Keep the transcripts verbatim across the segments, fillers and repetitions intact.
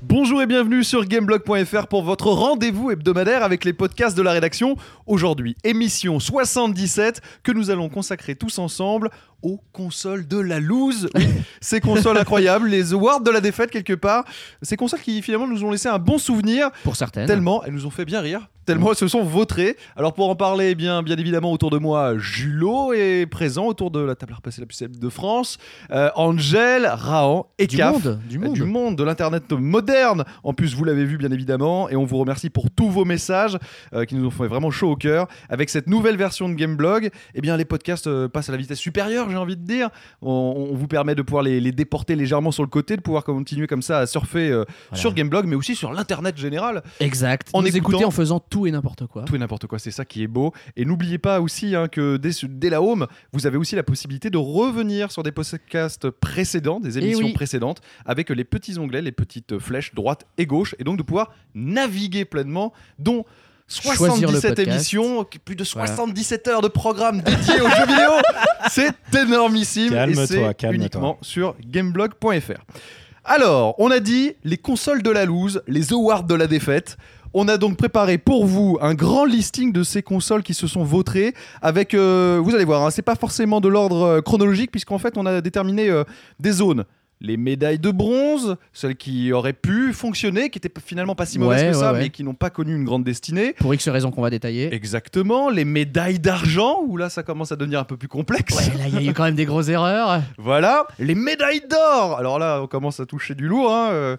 Bonjour et bienvenue sur gameblog point f r pour votre rendez-vous hebdomadaire avec les podcasts de la rédaction. Aujourd'hui, émission soixante-dix-sept que nous allons consacrer tous ensemble aux consoles de la loose. Oui, ces consoles incroyables, les awards de la défaite quelque part. Ces consoles qui finalement nous ont laissé un bon souvenir. Pour certaines. Tellement elles nous ont fait bien rire. Tellement elles se sont vautrées. Alors pour en parler, eh bien, bien évidemment autour de moi, Julot est présent autour de la table à repasser la plus célèbre de France. Euh, Angel, Rahan et Du Caf. monde, du monde. Du monde, de l'internet moderne. En plus, vous l'avez vu bien évidemment. Et on vous remercie pour tous vos messages euh, qui nous ont fait vraiment chaud au cœur. Avec cette nouvelle version de Gameblog, eh bien, les podcasts euh, passent à la vitesse supérieure, j'ai envie de dire. On, on vous permet de pouvoir les, les déporter légèrement sur le côté, de pouvoir continuer comme ça à surfer euh, Voilà. sur Gameblog, mais aussi sur l'internet général. Exact. En En nous écoutant- écouter en faisant tout et n'importe quoi. Tout et n'importe quoi, c'est ça qui est beau. Et n'oubliez pas aussi hein, que dès, dès la home, vous avez aussi la possibilité de revenir sur des podcasts précédents, des émissions oui. précédentes, avec les petits onglets, les petites flèches droite et gauche, et donc de pouvoir naviguer pleinement, dont Choisir le soixante-dix-sept podcast. émissions, plus de Voilà. soixante-dix-sept heures de programme dédiés aux jeux vidéo. C'est énormissime Calme-toi, et c'est calme-toi. uniquement sur gameblog point f r. Alors, on a dit les consoles de la loose, les awards de la défaite. On a donc préparé pour vous un grand listing de ces consoles qui se sont vautrées avec, euh, vous allez voir, hein, c'est pas forcément de l'ordre euh, chronologique puisqu'en fait on a déterminé euh, des zones. Les médailles de bronze, celles qui auraient pu fonctionner, qui étaient finalement pas si mauvaises Ouais, que ça, ouais, ouais. mais qui n'ont pas connu une grande destinée. Pour X raisons qu'on va détailler. Exactement, les médailles d'argent, où là ça commence à devenir un peu plus complexe. Ouais, là, il y a eu quand même des grosses erreurs. Voilà, les médailles d'or. Alors là, on commence à toucher du lourd. Hein. euh,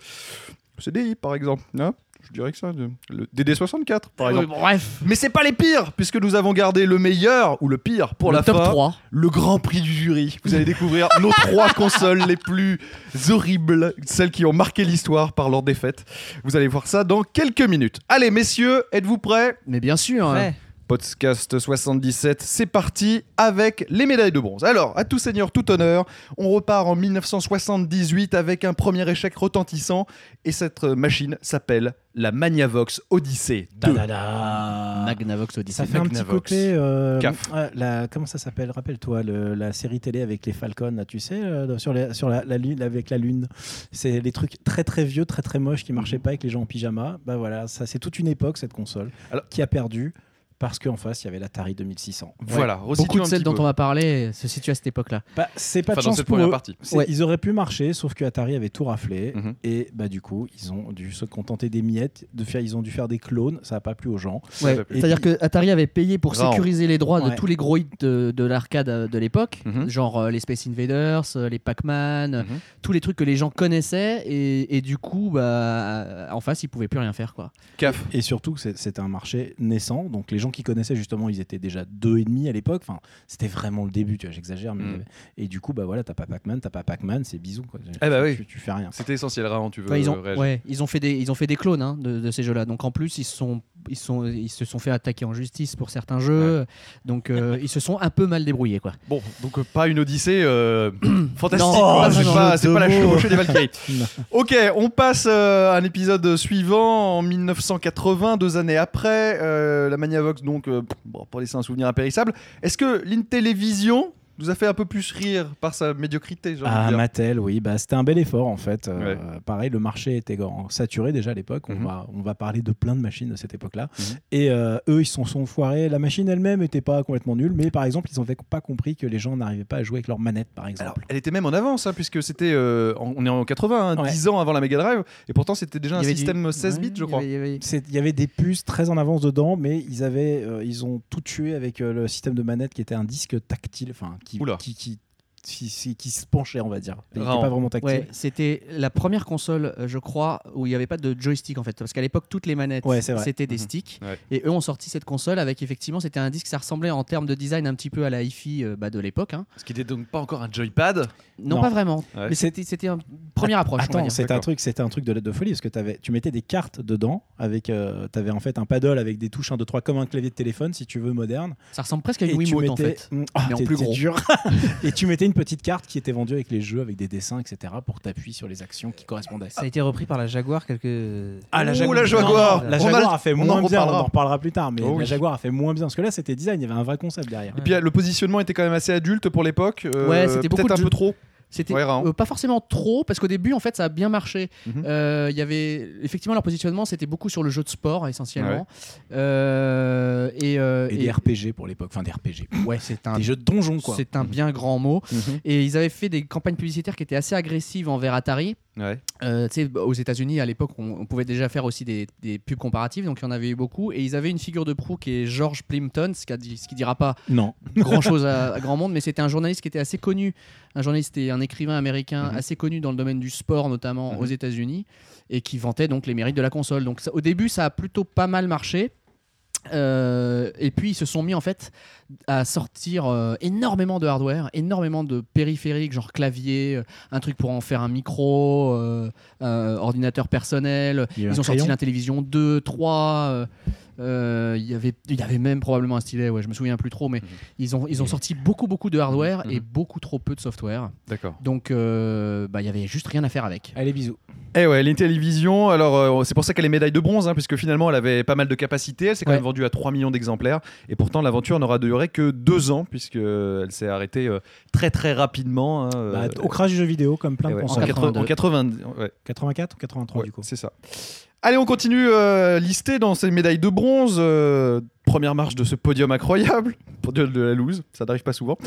C D I par exemple. Hein. Je dirais que ça, de- le D D soixante-quatre par Ouais, exemple. bref. Mais c'est pas les pires, puisque nous avons gardé le meilleur ou le pire pour le la top fin. trois. Le grand prix du jury. Vous allez découvrir nos trois consoles les plus horribles, celles qui ont marqué l'histoire par leur défaite. Vous allez voir ça dans quelques minutes. Allez, messieurs, êtes-vous prêts ? Mais bien sûr. hein. Podcast soixante-dix-sept, c'est parti avec les médailles de bronze. Alors, à tout seigneur, tout honneur, on repart en mille neuf cent soixante-dix-huit avec un premier échec retentissant et cette euh, machine s'appelle la Magnavox Odyssey deux. Magnavox Odyssey. Ça fait un petit Magnavox. côté. euh, Caf. ah, la, comment ça s'appelle? Rappelle-toi, le- la série télé avec les Falcons, là, tu sais, euh, sur, les, sur la, la lune, avec la lune. C'est des trucs très très vieux, très très moches qui marchaient pas avec les gens en pyjama. Bah voilà, ça c'est toute une époque cette console Alors- qui a perdu parce qu'en face il y avait l'Atari deux mille six cents. Voilà, Beaucoup resitue de un celles petit dont peu. on va parler se situent à cette époque-là. Bah, c'est pas Enfin, de dans chance cette pour première eux. partie. C'est- Ouais. Ils auraient pu marcher, sauf que Atari avait tout raflé. Mhm. Et bah du coup, ils ont dû se contenter des miettes, de faire, ils ont dû faire des clones. Ça n'a pas plu aux gens. Ouais. va plus. C'est-à-dire que Atari avait payé pour Raon. sécuriser les droits de Ouais. tous les gros hits de, de l'arcade euh, de l'époque, Mhm. genre euh, les Space Invaders, euh, les Pac-Man, Mhm. tous les trucs que les gens connaissaient et, et du coup, bah, en face, ils pouvaient plus rien faire, quoi. Caf. Et surtout, c'est- c'était un marché naissant. Donc, les gens qui connaissaient, justement, ils étaient déjà deux et demi à l'époque. Enfin, c'était vraiment le début, tu vois, j'exagère. Mais... Mm. Et du coup, bah voilà, t'as pas Pac-Man, t'as pas Pac-Man, c'est bisous, quoi. Eh bah oui. tu, tu fais rien. C'était essentiel, Rahan, tu veux Enfin, ils, ont, réagir. ouais, ils, ont fait des, ils ont fait des clones hein, de, de ces jeux-là. Donc en plus, ils, se sont, ils, sont, ils se sont fait attaquer en justice pour certains jeux. Donc euh, ils se sont un peu mal débrouillés, quoi. Bon, donc euh, pas une Odyssée euh, fantastique, Non, quoi. pas c'est vraiment. pas, c'est pas la Deux mots. chevauchée des Valkyries. Non. Ok, on passe euh, à un épisode suivant en mille neuf cent quatre-vingts, deux années après. euh, la Magnavox, donc, euh, bon, pour laisser un souvenir impérissable. Est-ce que l'Intellivision vous a fait un peu plus rire par sa médiocrité, j'ai envie de Ah, dire. Mattel, oui, bah, c'était un bel effort en fait. Euh, Ouais. Pareil, le marché était grand- saturé déjà à l'époque. On, Mhm. va, on va parler de plein de machines de cette époque-là. Mhm. Et euh, eux, ils se sont, sont foirés. La machine elle-même n'était pas complètement nulle, mais par exemple, ils n'avaient pas compris que les gens n'arrivaient pas à jouer avec leur manette, par exemple. Alors, elle était même en avance, hein, puisque c'était. euh, en- on est en quatre-vingts, hein, Ouais. dix ans avant la Mega Drive, et pourtant c'était déjà un Il y avait système du- seize bits, ouais, je il y crois. avait- il y avait- C'est- Il y avait des puces très en avance dedans, mais ils, avaient, euh, ils ont tout tué avec euh, le système de manette qui était un disque tactile, enfin qui, Oula. qui, qui, qui, qui- qui se penchait, on va dire. Il n'était Raon. pas vraiment tactile. Ouais, c'était la première console, euh, je crois, où il n'y avait pas de joystick en fait. Parce qu'à l'époque, toutes les manettes, Ouais, c'est vrai. c'était des Mhm. sticks. Ouais. Et eux ont sorti cette console avec effectivement, c'était un disque, ça ressemblait en termes de design un petit peu à la hi-fi euh, bah, de l'époque. hein. Ce qui n'était donc pas encore un joypad. Non, Non. pas vraiment. Ouais. Mais c'était, c'était une première approche. on va Attends, dire. c'était un D'accord. truc, c'était un truc de, de folie parce que t'avais, tu mettais des cartes dedans avec, euh, t'avais en fait un paddle avec des touches un, deux, trois comme un clavier de téléphone si tu veux moderne. Ça ressemble presque à une Et tu Wiimote en mettais- fait. Mm, ah, mais en t'es- plus t'es gros. dur. Et tu mettais une petite carte qui était vendue avec les jeux, avec des dessins, et cetera pour t'appuyer sur les actions qui correspondaient. Ça a été repris par la Jaguar quelques. Ah, la Ouh, Jaguar. la Jaguar. La On a- Jaguar a fait on en moins bien, on reparlera. en reparlera plus tard, mais Oh la oui. Jaguar a fait moins bien parce que là c'était design, il y avait un vrai concept derrière. Et puis euh, le positionnement était quand même assez adulte pour l'époque. euh, Ouais, c'était beaucoup peut-être de un jeux- peu trop. C'était Ouais, rarement. euh, pas forcément trop, parce qu'au début, en fait, ça a bien marché. Mhm. Euh, Il y avait effectivement leur positionnement, c'était beaucoup sur le jeu de sport essentiellement. Euh, et, euh, Et, et- des R P G pour l'époque, enfin des R P G. ouais, c'est un Des jeux de donjons quoi. c'est un bien grand mot. Mhm. Et ils avaient fait des campagnes publicitaires qui étaient assez agressives envers Atari. Ouais. Euh, tu sais, aux États-Unis, à l'époque, on, on pouvait déjà faire aussi des, des pubs comparatives, donc il y en avait eu beaucoup. Et ils avaient une figure de proue qui est George Plimpton, ce qui, a dit- ce qui dira pas Non. grand-chose à, à grand monde, mais c'était un journaliste qui était assez connu, un journaliste et un écrivain américain Mhm. assez connu dans le domaine du sport, notamment Mhm. aux États-Unis, et qui vantait donc les mérites de la console. Donc ça- au début, ça a plutôt pas mal marché. Euh, et puis ils se sont mis en fait à sortir euh, énormément de hardware, énormément de périphériques, genre clavier, euh, un truc pour en faire un micro, euh, euh, ordinateur personnel. Il y a eu Ils un ont sorti crayon. l'Intellivision deux, trois. euh, euh, il y avait, il y avait même probablement un stylet, ouais, je me souviens plus trop, mais Mhm. ils ont, ils ont sorti beaucoup, beaucoup de hardware Mhm. et beaucoup trop peu de software. D'accord. Donc, euh, bah, il y avait juste rien à faire avec. Allez bisous. Eh ouais, l'Intellivision, alors euh, c'est pour ça qu'elle est médaille de bronze, hein, puisque finalement elle avait pas mal de capacité, elle s'est quand Ouais. même vendue à trois millions d'exemplaires, et pourtant l'aventure n'aura duré que deux ans, puisqu'elle s'est arrêtée euh, très très rapidement. hein, euh, Bah, au crash du jeu vidéo comme plein eh de ouais, en, consoles. quatre-vingts en quatre-vingt ouais, quatre-vingt-quatre ou quatre-vingt-trois ouais, du coup. c'est ça. Allez, on continue euh, listé dans ces médailles de bronze. euh, première marche de ce podium incroyable, podium de la loose, ça n'arrive pas souvent.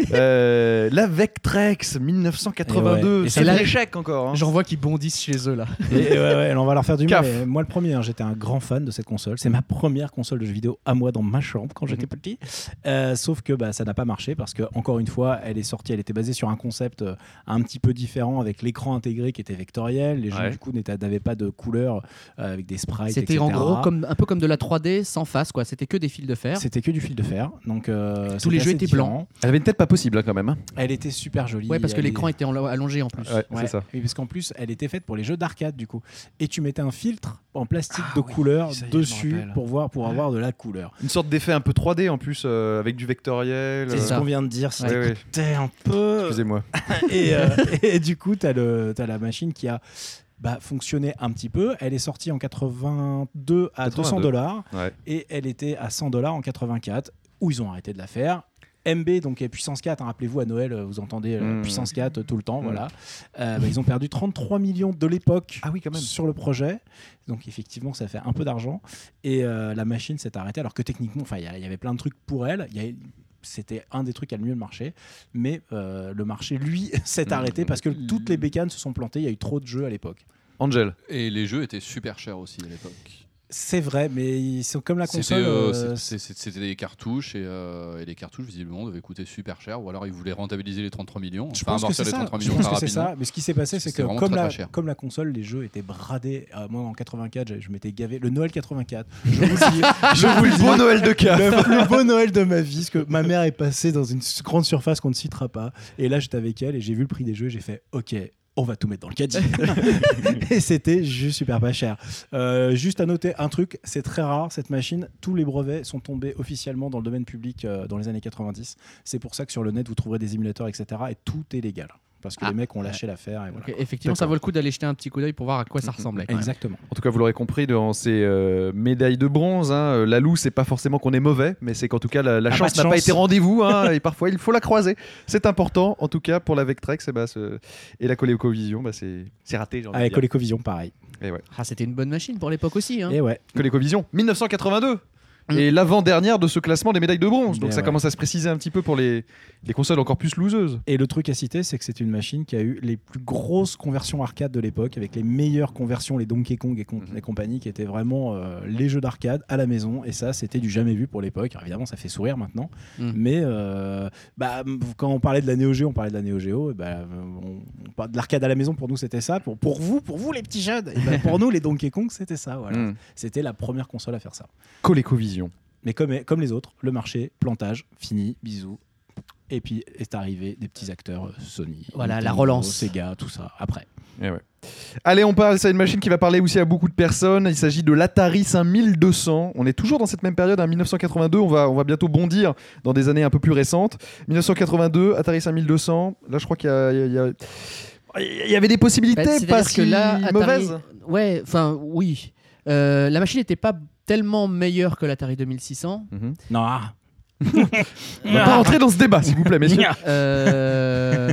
euh, la Vectrex mille neuf cent quatre-vingt-deux, Et ouais. Et c'est c'est là- l'échec encore. hein. J'en vois qui bondissent chez eux là. Et, et ouais, ouais, on va leur faire du mal. Caf. Et moi, le premier, hein, j'étais un grand fan de cette console. C'est ma première console de jeux vidéo à moi dans ma chambre quand j'étais petit. Euh, sauf que bah, ça n'a pas marché parce que, encore une fois, elle est sortie, elle était basée sur un concept euh, un petit peu différent avec l'écran intégré qui était vectoriel. Les jeux, Ouais. du coup, n'étaient- n'avaient pas de couleurs euh, avec des sprites. C'était en et cetera. gros comme, un peu comme de la trois D sans face, quoi. C'était que des fils de fer. C'était que du fil de fer. Donc, euh, Tous les c'était jeux assez étaient différent. Elle avait une tête pas possible hein, quand même. hein. Elle était super jolie. Ouais, parce que Elle est- l'écran était en- allongé en plus. Ouais, Ouais, c'est ça. oui, parce qu'en plus, elle était faite pour les jeux d'arcade du coup. Et tu mettais un filtre en plastique Ah de oui, couleur ça y est, je me dessus rappelle. pour voir pour avoir de la couleur. Une sorte d'effet un peu trois D en plus, euh, avec du vectoriel. C'est euh, ce ça. qu'on vient de dire, si Ouais, ouais. t'écoutais un peu. Excusez-moi. Et, euh, et du coup, t'as le t'as la machine qui a bah, fonctionné un petit peu. Elle est sortie en quatre-vingt-deux à deux cents quatre-vingt-deux. dollars Ouais. et elle était à cent dollars en quatre-vingt-quatre où ils ont arrêté de la faire. M B, donc euh, puissance quatre, hein, rappelez-vous à Noël, euh, vous entendez euh, Mmh. puissance quatre euh, tout le temps, Mmh. voilà. Euh, bah, ils ont perdu trente-trois millions de l'époque Ah oui, quand même. sur le projet, donc effectivement ça fait un peu d'argent et euh, la machine s'est arrêtée alors que techniquement, enfin il y, a- il y avait plein de trucs pour elle, il y a- c'était un des trucs qui a le mieux marché, mais euh, le marché lui s'est Mmh. arrêté parce que toutes les bécanes se sont plantées, il y a eu trop de jeux à l'époque. Angel. Et les jeux étaient super chers aussi à l'époque. C'est vrai, mais ils sont comme la C'était console. euh, euh, c'est- c'est- c'était des cartouches et, euh, et les cartouches visiblement devaient coûter super cher ou alors ils voulaient rentabiliser les trente-trois millions. Je enfin, pense que amortir c'est les ça. trente-trois Je millions pense très que c'est rapidement. ça. Mais ce qui s'est passé, c'est C'était que vraiment comme très, la, très cher. comme la console, les jeux étaient bradés. Euh, moi, en quatre-vingt-quatre, je, je m'étais gavé. Le Noël quatre-vingt-quatre. Je vous le dis. je vous le dis. Beau Noël de caf. Le plus beau Noël de ma vie, parce que ma mère est passée dans une s- grande surface qu'on ne citera pas. Et là, j'étais avec elle et j'ai vu le prix des jeux. J'ai fait OK. On va tout mettre dans le caddie. Et c'était juste super pas cher. Euh, juste à noter un truc, c'est très rare cette machine. Tous les brevets sont tombés officiellement dans le domaine public euh, dans les années quatre-vingt-dix. C'est pour ça que sur le net vous trouverez des émulateurs, et cetera. Et tout est légal parce que Ah. les mecs ont lâché l'affaire. Et voilà. Donc, effectivement, ça D'accord. vaut le coup d'aller jeter un petit coup d'œil pour voir à quoi ça ressemblait. quand même. Exactement. En tout cas, vous l'aurez compris, dans ces euh, médailles de bronze, hein, euh, la loue, c'est pas forcément qu'on est mauvais, mais c'est qu'en tout cas, la, la Ah, chance pas de n'a pas chance. été rendez-vous, hein, et parfois il faut la croiser. C'est important, en tout cas, pour la Vectrex, et, bah, ce- et la ColecoVision, bah, c'est c'est raté, j'ai envie de Avec dire. ColecoVision, pareil. Et ouais. Ah, c'était une bonne machine pour l'époque aussi. Hein. Et ouais. ColecoVision, mille neuf cent quatre-vingt-deux. Mm. Et l'avant-dernière de ce classement des médailles de bronze. Donc Mais ça ouais. commence à se préciser un petit peu pour les, les consoles encore plus loseuses. Et le truc à citer, c'est que c'est une machine qui a eu les plus grosses conversions arcade de l'époque, avec les meilleures conversions, les Donkey Kong et, com- Mhm. et compagnie, qui étaient vraiment euh, les jeux d'arcade à la maison. Et ça, c'était du jamais vu pour l'époque. Alors, évidemment, ça fait sourire maintenant. Mhm. Mais euh, bah, quand on parlait de la Neo Geo, on parlait de la Neo Geo. Et bah, on, on parle de l'arcade à la maison, pour nous, c'était ça. Pour, pour vous, pour vous les petits jeunes, et bah, pour nous, les Donkey Kong, c'était ça. Voilà. Mm. C'était la première console à faire ça. ColecoVision. Mais comme, comme les autres, le marché, plantage, fini, bisous. Et puis est arrivé des petits acteurs, euh, Sony, Voilà, la Nintendo, relance. Sega, tout ça, après. Eh ouais. Allez, on parle, c'est une machine qui va parler aussi à beaucoup de personnes. Il s'agit de l'Atari cinquante-deux cents. On est toujours dans cette même période, hein, mille neuf cent quatre-vingt-deux. On va, on va bientôt bondir dans des années un peu plus récentes. mille neuf cent quatre-vingt-deux, Atari cinquante-deux cents. Là, je crois qu'il y a, il y a- il y avait des possibilités Bah, pas c'est-à-dire si que là, Atari- mauvaises. Ouais, enfin, oui. Euh, la machine n'était pas tellement meilleure que l'Atari deux mille six cents. Mhm. Non, ah. On va pas rentrer dans ce débat, s'il vous plaît, messieurs. Euh,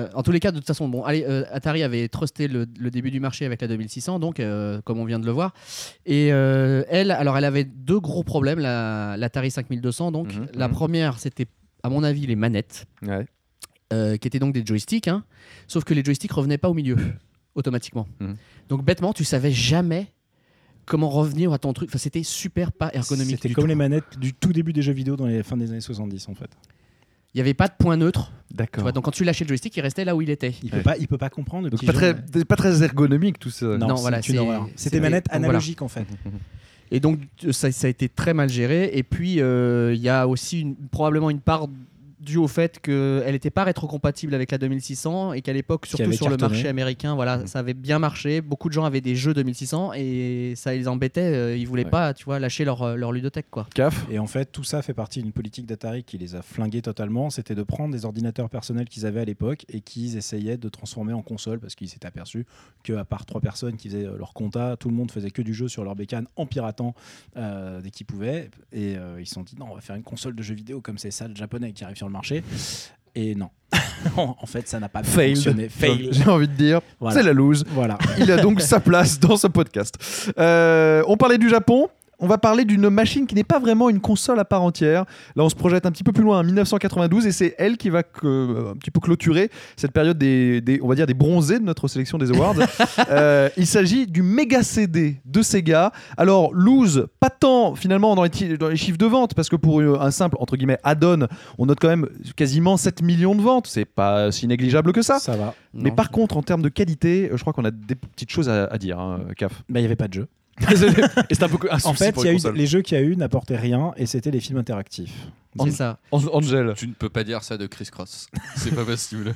Euh, en tous les cas, de toute façon, bon, allez, euh, Atari avait trusté le, le début du marché avec la deux mille six cents, donc euh, comme on vient de le voir. Et euh, elle, alors, elle avait deux gros problèmes, la, l'Atari cinq mille deux cents. Donc, Mhm, la mhm. première, c'était, à mon avis, les manettes, Ouais. euh, qui étaient donc des joysticks, hein, sauf que les joysticks revenaient pas au milieu automatiquement. Mhm. Donc, bêtement, tu savais jamais comment revenir à ton truc. Enfin, c'était super pas ergonomique. C'était du comme tout. les manettes du tout début des jeux vidéo dans les fins des années soixante-dix en fait. Il n'y avait pas de point neutre. Tu D'accord. vois, donc, quand tu lâchais le joystick, il restait là où il était. Il Ouais. peut pas, il peut pas comprendre. le Donc petit pas jeu, très, mais- pas très ergonomique tout ça. Non, Non, c'est voilà, une c'est- horreur. c'est- C'était manettes donc voilà. analogiques en fait. Et donc, euh, ça, ça a été très mal géré. Et puis, euh, il y a aussi une- probablement une part due au fait qu'elle n'était pas rétrocompatible avec la deux mille six cents et qu'à l'époque, surtout avait sur le cartonné. marché américain, voilà, Mhm. ça avait bien marché. Beaucoup de gens avaient des jeux deux mille six cents et ça les embêtait. euh, Ils voulaient Ouais. pas, tu vois, lâcher leur, euh, leur ludothèque, quoi. Caf. Et en fait, tout ça fait partie d'une politique d'Atari qui les a flingués totalement. C'était de prendre des ordinateurs personnels qu'ils avaient à l'époque et qu'ils essayaient de transformer en console parce qu'ils s'étaient aperçus qu'à part trois personnes qui faisaient euh, leur compta, tout le monde faisait que du jeu sur leur bécane en piratant euh, dès qu'ils pouvaient. Et euh, ils se sont dit non, on va faire une console de jeux vidéo comme ces salles japonais qui arrivent sur le marché. Et non. Non, en fait, ça n'a pas bien Failed. fonctionné. Fail. J'ai envie de dire, Voilà. c'est la loose. Voilà. Il a donc sa place dans ce podcast. Euh, on parlait du Japon. On va parler d'une machine qui n'est pas vraiment une console à part entière. Là, on se projette un petit peu plus loin, en mille neuf cent quatre-vingt-douze, et c'est elle qui va que- un petit peu clôturer cette période des, des- on va dire des bronzés de notre sélection des awards. Euh, il s'agit du Mega C D de Sega. Alors, loose, pas tant finalement dans les, ti- dans les chiffres de vente, parce que pour euh, un simple entre guillemets add-on, on note quand même quasiment sept millions de ventes. C'est pas si négligeable que ça. Ça va. Mais Non. par contre, en termes de qualité, euh, je crois qu'on a des petites choses à, à dire, hein, Caf. Bah, il n'y avait pas de jeu. Et c'est un peu un En souci fait, pour il y a les eu, consoles. les jeux qu'il y a eu n'apportaient rien et c'était les films interactifs. C'est ça. An- Angel, Tu ne peux pas dire ça de Chris Cross. C'est pas possible.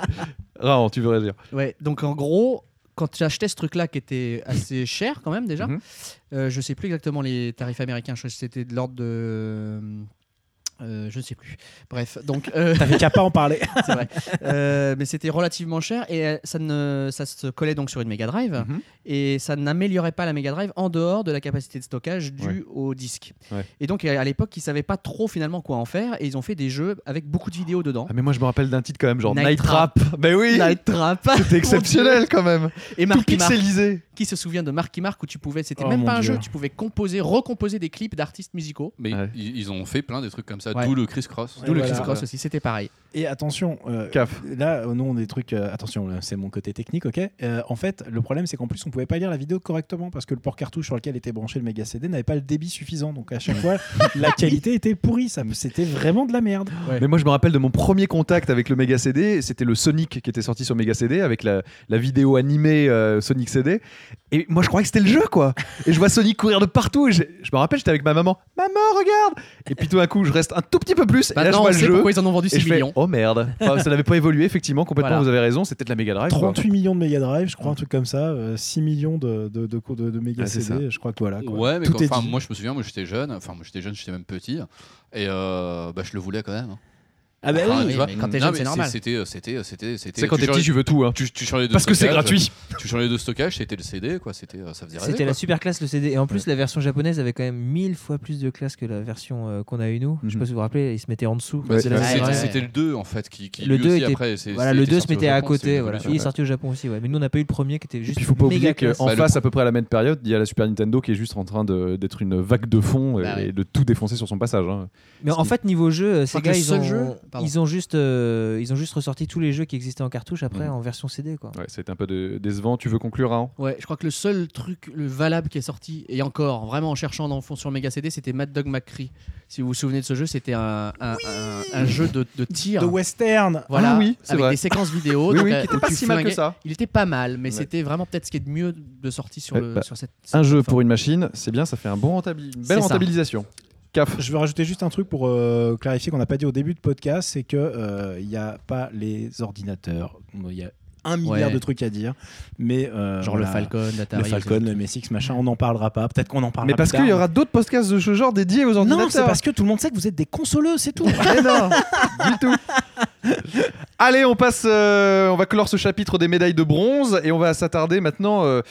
Raon, tu veux réagir? Ouais, donc en gros, quand tu achetais ce truc-là qui était assez cher quand même déjà, Mhm. euh, je sais plus exactement les tarifs américains, je crois que c'était de l'ordre de... Euh, je ne sais plus. Bref, donc euh, T'avais qu'à pas en parler. c'est vrai. Euh, mais c'était relativement cher et euh, ça, ne, ça se collait donc sur une Mega Drive Mhm. et ça n'améliorait pas la Mega Drive en dehors de la capacité de stockage due Ouais. au disque. Ouais. Et donc à l'époque, ils savaient pas trop finalement quoi en faire et ils ont fait des jeux avec beaucoup de vidéos dedans. Ah, mais moi je me rappelle d'un titre quand même, genre Night Night, Trap. Ben oui, Night Trap. c'était exceptionnel quand même. Et Tout Marky Mark. pixelisé. Qui se souvient de Marky Mark où tu pouvais, c'était Oh même mon pas un Dieu. jeu, tu pouvais composer, recomposer des clips d'artistes musicaux. Mais Ouais. ils, ils ont fait plein des trucs comme ça, Ouais. d'où le Chris Cross. D'où le voilà. Chris Cross aussi, c'était pareil. Et attention, euh, Caf. là, euh, nous, on a des trucs. euh, attention, là, c'est mon côté technique, ok. Euh, en fait, le problème, c'est qu'en plus, on pouvait pas lire la vidéo correctement parce que le port cartouche sur lequel était branché le Mega C D n'avait pas le débit suffisant. Donc à chaque fois, la qualité était pourrie. Ça, c'était vraiment de la merde. Ouais. Mais moi je me rappelle de mon premier contact avec le Mega C D, c'était le Sonic qui était sorti sur Mega C D avec la, la vidéo animée euh, Sonic C D. Et moi je croyais que c'était le jeu quoi. Et je vois Sonic courir de partout. Et je, je me rappelle, j'étais avec ma maman. Maman, regarde. Et puis tout d'un coup, je reste un tout petit peu plus. Et là je Maintenant, vois on le sait jeu. pourquoi ils en ont vendu Et six je fais, millions. oh merde. Enfin, ça n'avait pas évolué effectivement complètement. Voilà. Vous avez raison. C'était de la Mega Drive. quoi. trente-huit millions de Mega Drive, je crois, un truc comme ça. euh, six millions de, de, de, de, de Mega Ah, c'est C D. Je crois que voilà. Quoi. Ouais, mais Tout quand- est enfin, dit. moi je me souviens, moi j'étais jeune, enfin moi j'étais jeune, j'étais même petit, et euh, bah, je le voulais quand même. Ah bah Enfin, oui. tu vois. mais quand t'es Non, jeune, mais c'est normal. C'était, euh, c'était, c'était, c'était. Tu sais, quand tu t'es petit, changeais- tu veux tout. Hein. tu, tu changeais de Parce que c'est stockage, gratuit. Tu changeais de stockage, c'était le C D, quoi. C'était, euh, ça faisait rêver. C'était la quoi. super classe le C D. Et en plus, la version japonaise avait quand même mille fois plus de classe que la version euh, qu'on a eu nous. Je sais Mhm. pas si vous vous rappelez, il se mettait en dessous. Ouais, C'est la ouais, version- C'était, ouais. c'était le deux en fait qui, qui Le lui deux aussi, était- après, c'est- Voilà, c'est- le était deux se sorti au mettait à Japon, c'était côté. une Voilà. évolution. Il est sorti au Japon aussi. Ouais. Mais nous, on n'a pas eu le premier qui était Et juste puis il faut pas oublier méga classe. qu'en Bah, le face, con- à peu près à la même période, il y a la Super Nintendo qui est juste en train de- d'être une vague de fond et, Bah ouais. et de tout défoncer sur son passage. hein. Mais en fait, niveau jeu, euh, ces crois que gars, le ils seul ont, jeu- pardon. ils ont juste, euh, ils ont juste ressorti tous les jeux qui existaient en cartouche après Mhm. en version C D, quoi. Ouais, c'était un peu de- décevant. Tu veux conclure, Raon? Ouais, je crois que le seul truc le valable qui est sorti, et encore, vraiment en cherchant dans le fond sur Mega C D, c'était Mad Dog McCree. Si vous vous souvenez de ce jeu, c'était un, un, un- un jeu de, de tir. De western. Voilà, Ah oui, c'est avec vrai. des séquences vidéo. Oui, donc, oui, euh, qui était où pas tu si mal que flinguais. ça. Il était pas mal, mais Ouais. c'était vraiment peut-être ce qui est de mieux de sorti sur, Ouais, le, bah, sur cette, Un cette jeu plateforme. pour une machine, c'est bien, ça fait un bon rentabil- une C'est belle ça. rentabilisation. Caf. Je veux rajouter juste un truc pour euh, clarifier qu'on n'a pas dit au début de podcast, c'est que euh, il n'y a pas les ordinateurs. Il y a un milliard Ouais. de trucs à dire, mais euh, Genre voilà. le Falcon, l'Atari. le Falcon, le M S X, machin, on n'en parlera pas. Peut-être qu'on en parlera Mais parce plus qu'il y tard. aura d'autres podcasts de ce genre dédiés aux ordinateurs. Non, c'est parce que tout le monde sait que vous êtes des consoleux, c'est tout. Eh non, du tout. Allez, on passe, euh, on va clore ce chapitre des médailles de bronze et on va s'attarder maintenant. Euh, une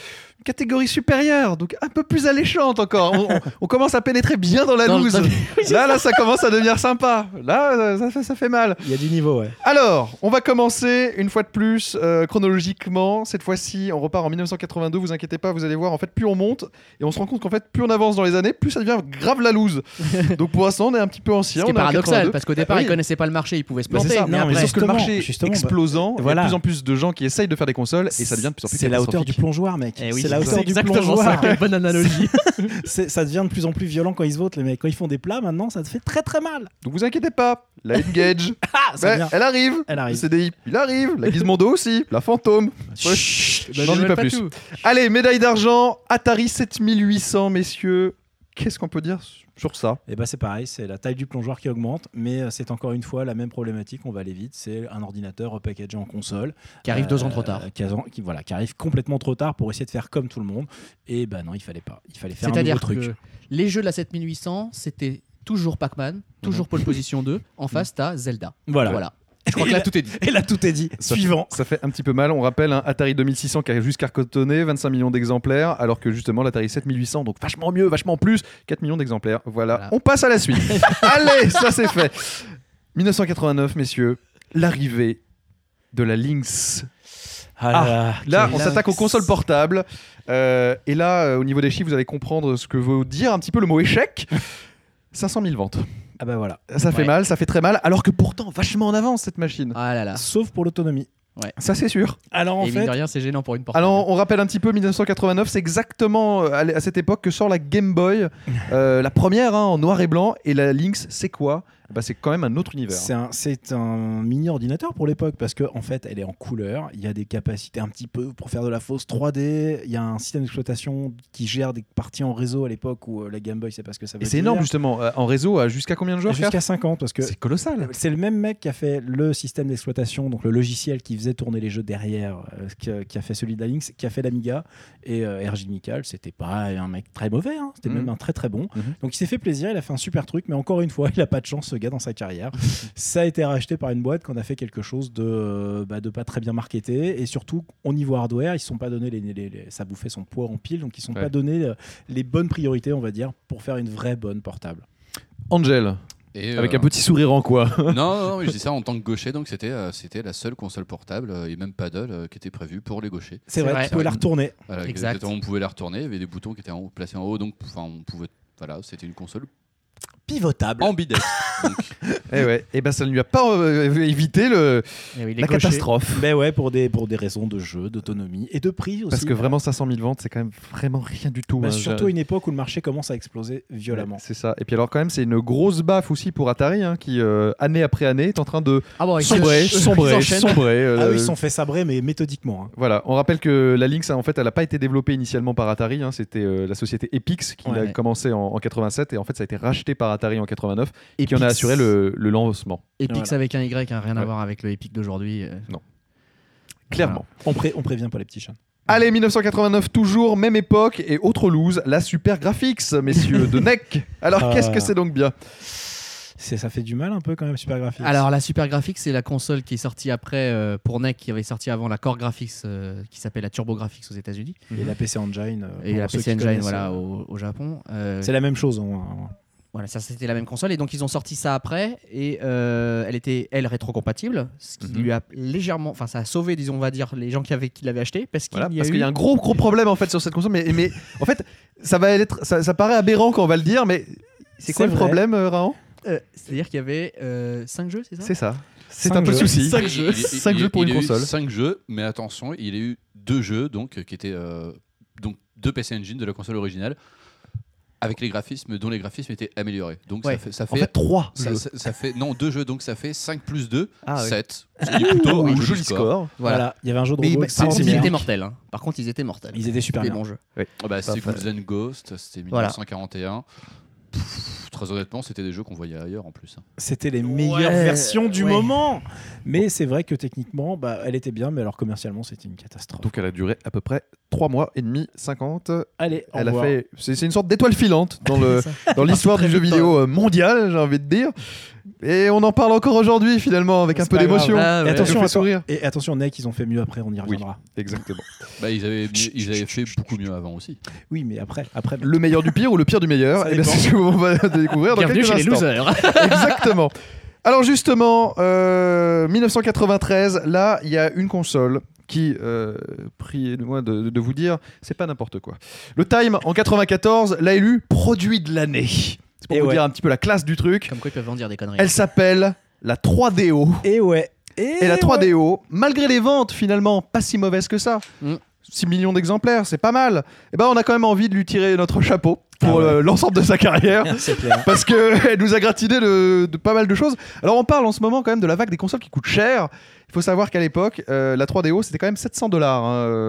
catégorie supérieure, donc un peu plus alléchante encore. On, on- on commence à pénétrer bien dans la Dans le- loose. Là, là, ça commence à devenir sympa. Là, ça, ça- ça fait mal. Il y a du niveau, ouais. Alors, on va commencer une fois de plus euh, chronologiquement. Cette fois-ci, on repart en mille neuf cent quatre-vingt-deux. Vous inquiétez pas, vous allez voir. En fait, plus on monte et on se rend compte qu'en fait, plus on avance dans les années, plus ça devient grave la loose. Donc pour l'instant, on est un petit peu ancien. Ce qui est on est en paradoxal, quatre-vingt-deux. parce qu'au départ, Ah oui. ils connaissaient pas le marché, ils pouvaient se Bah, c'est planter. ça. mais Non, mais après, Sauf que le justement, marché est justement, explosant. Il y voilà. a de plus en plus de gens qui essayent de faire des consoles et ça devient de plus en plus C'est la hauteur du catastrophique. plongeoir, mec. Eh oui, c'est la c'est hauteur du exactement ça. plongeoir. Quelle bonne analogie. C'est- ça devient de plus en plus violent quand ils se votent, les mecs. Quand ils font des plats, maintenant, ça te fait très très mal. Donc vous inquiétez pas, la N-Gage, Ah, ça ben, vient. elle arrive. Elle arrive. Le C D I, il arrive. La Gizmodo aussi. La Fantôme. Ouais. Chut, J'en dis je pas pas plus. tout. Allez, médaille d'argent, Atari sept mille huit cents, messieurs. Qu'est-ce qu'on peut dire sur ça? Et bah c'est pareil, c'est la taille du plongeoir qui augmente, mais euh, c'est encore une fois la même problématique, on va aller vite, c'est un ordinateur repackagé en console. Qui arrive deux ans Euh, trop tard. Qui, a- qui- voilà, qui arrive complètement trop tard pour essayer de faire comme tout le monde. Et bah non, il fallait pas. Il fallait faire un nouveau C'est-à-dire truc. que les jeux de la sept mille huit cents, c'était toujours Pac-Man, toujours Pole Position deux. En face, t'as Zelda. Voilà. Voilà. Je crois que là, tout est dit. Et là, tout est dit. Ça Suivant. fait- Ça fait un petit peu mal. On rappelle un Atari deux mille six cents qui a juste cartonné, vingt-cinq millions d'exemplaires, alors que justement l'Atari sept mille huit cents, donc vachement mieux, vachement plus, quatre millions d'exemplaires. Voilà. Voilà. On passe à la suite. Allez, ça c'est fait. mille neuf cent quatre-vingt-neuf, messieurs, l'arrivée de la Lynx. Ah, Ah, là, Là, quel- on s'attaque aux consoles portables. Euh, et là, euh, au niveau des chiffres, vous allez comprendre ce que veut dire un petit peu le mot échec. cinq cent mille ventes. Ah bah voilà. Ça fait Ouais. mal, ça fait très mal, alors que pourtant, vachement en avance cette machine. Ah là là. Sauf pour l'autonomie. Ça, c'est sûr. Alors en Et mine fait, de rien, c'est gênant pour une portable. Alors, on rappelle un petit peu, mille neuf cent quatre-vingt-neuf, c'est exactement euh, à l- à cette époque que sort la Game Boy, euh, la première hein, en noir et blanc, et la Lynx, c'est quoi? Bah, c'est quand même un autre univers. c'est un, c'est un mini ordinateur pour l'époque parce que en fait, elle est en couleur. Il y a des capacités un petit peu pour faire de la fausse trois D. Il y a un système d'exploitation qui gère des parties en réseau à l'époque où euh, la Game Boy, c'est pas ce que ça veut Et dire. c'est énorme justement, euh, en réseau, à jusqu'à combien de joueurs Jusqu'à Karl cinquante parce que C'est colossal. c'est le même mec qui a fait le système d'exploitation, donc le logiciel qui faisait tourner les jeux derrière, euh, qui, a, qui a fait celui de la Lynx, qui a fait l'Amiga. Et euh, R J Michael, c'était pas un mec très mauvais, hein, c'était Mhm. même un très très bon. Mhm. Donc il s'est fait plaisir, il a fait un super truc, mais encore une fois, il a pas de chance ce gars dans sa carrière. Ça a été racheté par une boîte qu'on a fait quelque chose de, euh, bah, de pas très bien marketé. Et surtout, au niveau hardware, ils ne sont pas donné les, les- les- ça bouffait son poids en pile, donc ils ne sont Ouais. pas donné euh, les bonnes priorités, on va dire, pour faire une vraie bonne portable. Angel, Et, avec euh, un petit sourire en quoi. non, non, non, mais je dis ça en tant que gaucher, donc c'était euh, c'était la seule console portable euh, et même paddle euh, qui était prévue pour les gauchers. C'est vrai, vrai. tu pouvais la retourner. Voilà, Exact. exactement, on pouvait la retourner, il y avait des boutons qui étaient en haut, placés en haut, donc enfin on pouvait. Voilà, c'était une console Pivotable. ambidextre. donc, Et ouais, et ben ça ne lui a pas euh, évité le, Eh oui, les la gauchers. catastrophe. Mais ouais, pour des, pour des raisons de jeu, d'autonomie et de prix aussi. Parce que vraiment cinq cent mille ventes, c'est quand même vraiment rien du tout. Bah, hein. surtout Je- à une époque où le marché commence à exploser violemment. Ouais, c'est ça. Et puis alors quand même, c'est une grosse baffe aussi pour Atari, hein, qui euh, année après année est en train de Ah bon, ils sombrer, ils sombrer, enchaînent. sombrer. euh, Ah oui, ils se sont fait sabrer, mais méthodiquement. hein. Voilà, on rappelle que la Lynx, en fait, elle n'a pas été développée initialement par Atari. hein, C'était euh, la société Epix qui Ouais. a commencé en, en quatre-vingt-sept et en fait, ça a été racheté par Atari en quatre-vingt-neuf et qui en a Epix. assuré le, le lancement. Epix Voilà. avec un Y, hein, rien à Ouais. voir avec le Epic d'aujourd'hui. euh. Clairement. On, pré- on prévient pas les petits chats. Allez, mille neuf cent quatre-vingt-neuf, toujours, même époque et autre loose, la Super Graphics, messieurs, de N E C. Alors, Ah. qu'est-ce que c'est donc bien? C'est, ça fait du mal un peu quand même, Super Graphics. Alors la Super Graphics, c'est la console qui est sortie après euh, pour N E C, qui avait sorti avant la Core Graphics, euh, qui s'appelle la Turbo Graphics aux États-Unis, Et la P C Engine. euh, et pour la ceux P C qui Engine, connaissent, voilà, euh, au, au Japon. Euh, C'est la même chose. hein. Voilà, ça c'était la même console et donc ils ont sorti ça après et euh, elle était elle rétrocompatible, ce qui Mhm. lui a légèrement, enfin ça a sauvé disons on va dire les gens qui avaient qui l'avaient acheté parce qu'il Voilà, y a parce eu qu'il y a un gros gros problème en fait sur cette console, mais, mais en fait ça va être, ça, ça paraît aberrant quand on va le dire, mais c'est quoi C'est le vrai. problème, euh, Raon? euh, c'est-à-dire qu'il y avait cinq jeux, c'est ça C'est ça. C'est Cinq un peu le jeux. souci. Cinq il- jeux. il- Cinq il- jeux pour il une a eu console. cinq jeux, mais attention, il a eu deux jeux donc qui étaient euh, donc deux P C Engine de la console originale. Avec les graphismes, dont les graphismes étaient améliorés. Donc Ouais. ça fait, ça En fait, fait, trois. ça, jeux. ça- ça fait non deux jeux, donc ça fait cinq plus deux, Ah ouais. sept. Ce qui est plutôt Oui, un joli score. Voilà. Voilà. Il y avait un jeu de Mais- robot mais qui c'est- Par s'appelait contre, ils bien. étaient mortels. hein. Par contre, ils étaient mortels. Ils étaient super des bien. bons jeux. Ah bah, c'était Parfait. Ghouls and Ghost, c'était Voilà. mille neuf cent quarante et un. Pff, très honnêtement, c'était des jeux qu'on voyait ailleurs en plus. hein. C'était les meilleures Ouais, versions du ouais. moment. Mais c'est vrai que techniquement, bah, elle était bien, mais alors commercialement, c'était une catastrophe. Donc elle a duré à peu près trois mois et demi, cinquante. Allez, au Elle a revoir. fait. C'est, c'est une sorte d'étoile filante dans, le, dans l'histoire du jeu vidéo euh, mondial, j'ai envie de dire. Et on en parle encore aujourd'hui, finalement, avec un C'est peu pas d'émotion. grave. Ah, Et ouais. attention, Ça fait atten- sourire. Et attention, Neck, ils ont fait mieux après, on y reviendra. Exactement. Bah, ils avaient, mieux- ils avaient fait beaucoup mieux avant aussi. Oui, mais après, après. Le meilleur du pire ou le pire du meilleur, Ça eh bien, dépend. c'est ce qu'on va découvrir dans Bienvenue quelques chez les instants. losers. Exactement. Alors justement, euh, dix-neuf cent quatre-vingt-treize, là, il y a une console qui, euh, priez-moi de, de vous dire, c'est pas n'importe quoi. Le Time, en quatre-vingt-quatorze, l'a élu produit de l'année. C'est pour Et vous ouais. dire un petit peu la classe du truc. Comme quoi ils peuvent en dire des conneries. Elle s'appelle la trois D O. Et ouais. Et la trois D O, malgré les ventes finalement pas si mauvaises que ça, Mm. six millions d'exemplaires, c'est pas mal, et ben on a quand même envie de lui tirer notre chapeau pour Ah ouais. euh, l'ensemble de sa carrière. C'est clair. Parce qu'elle nous a gratiné de, de pas mal de choses. Alors on parle en ce moment quand même de la vague des consoles qui coûtent cher. Il faut savoir qu'à l'époque, euh, la trois D O c'était quand même sept cents dollars.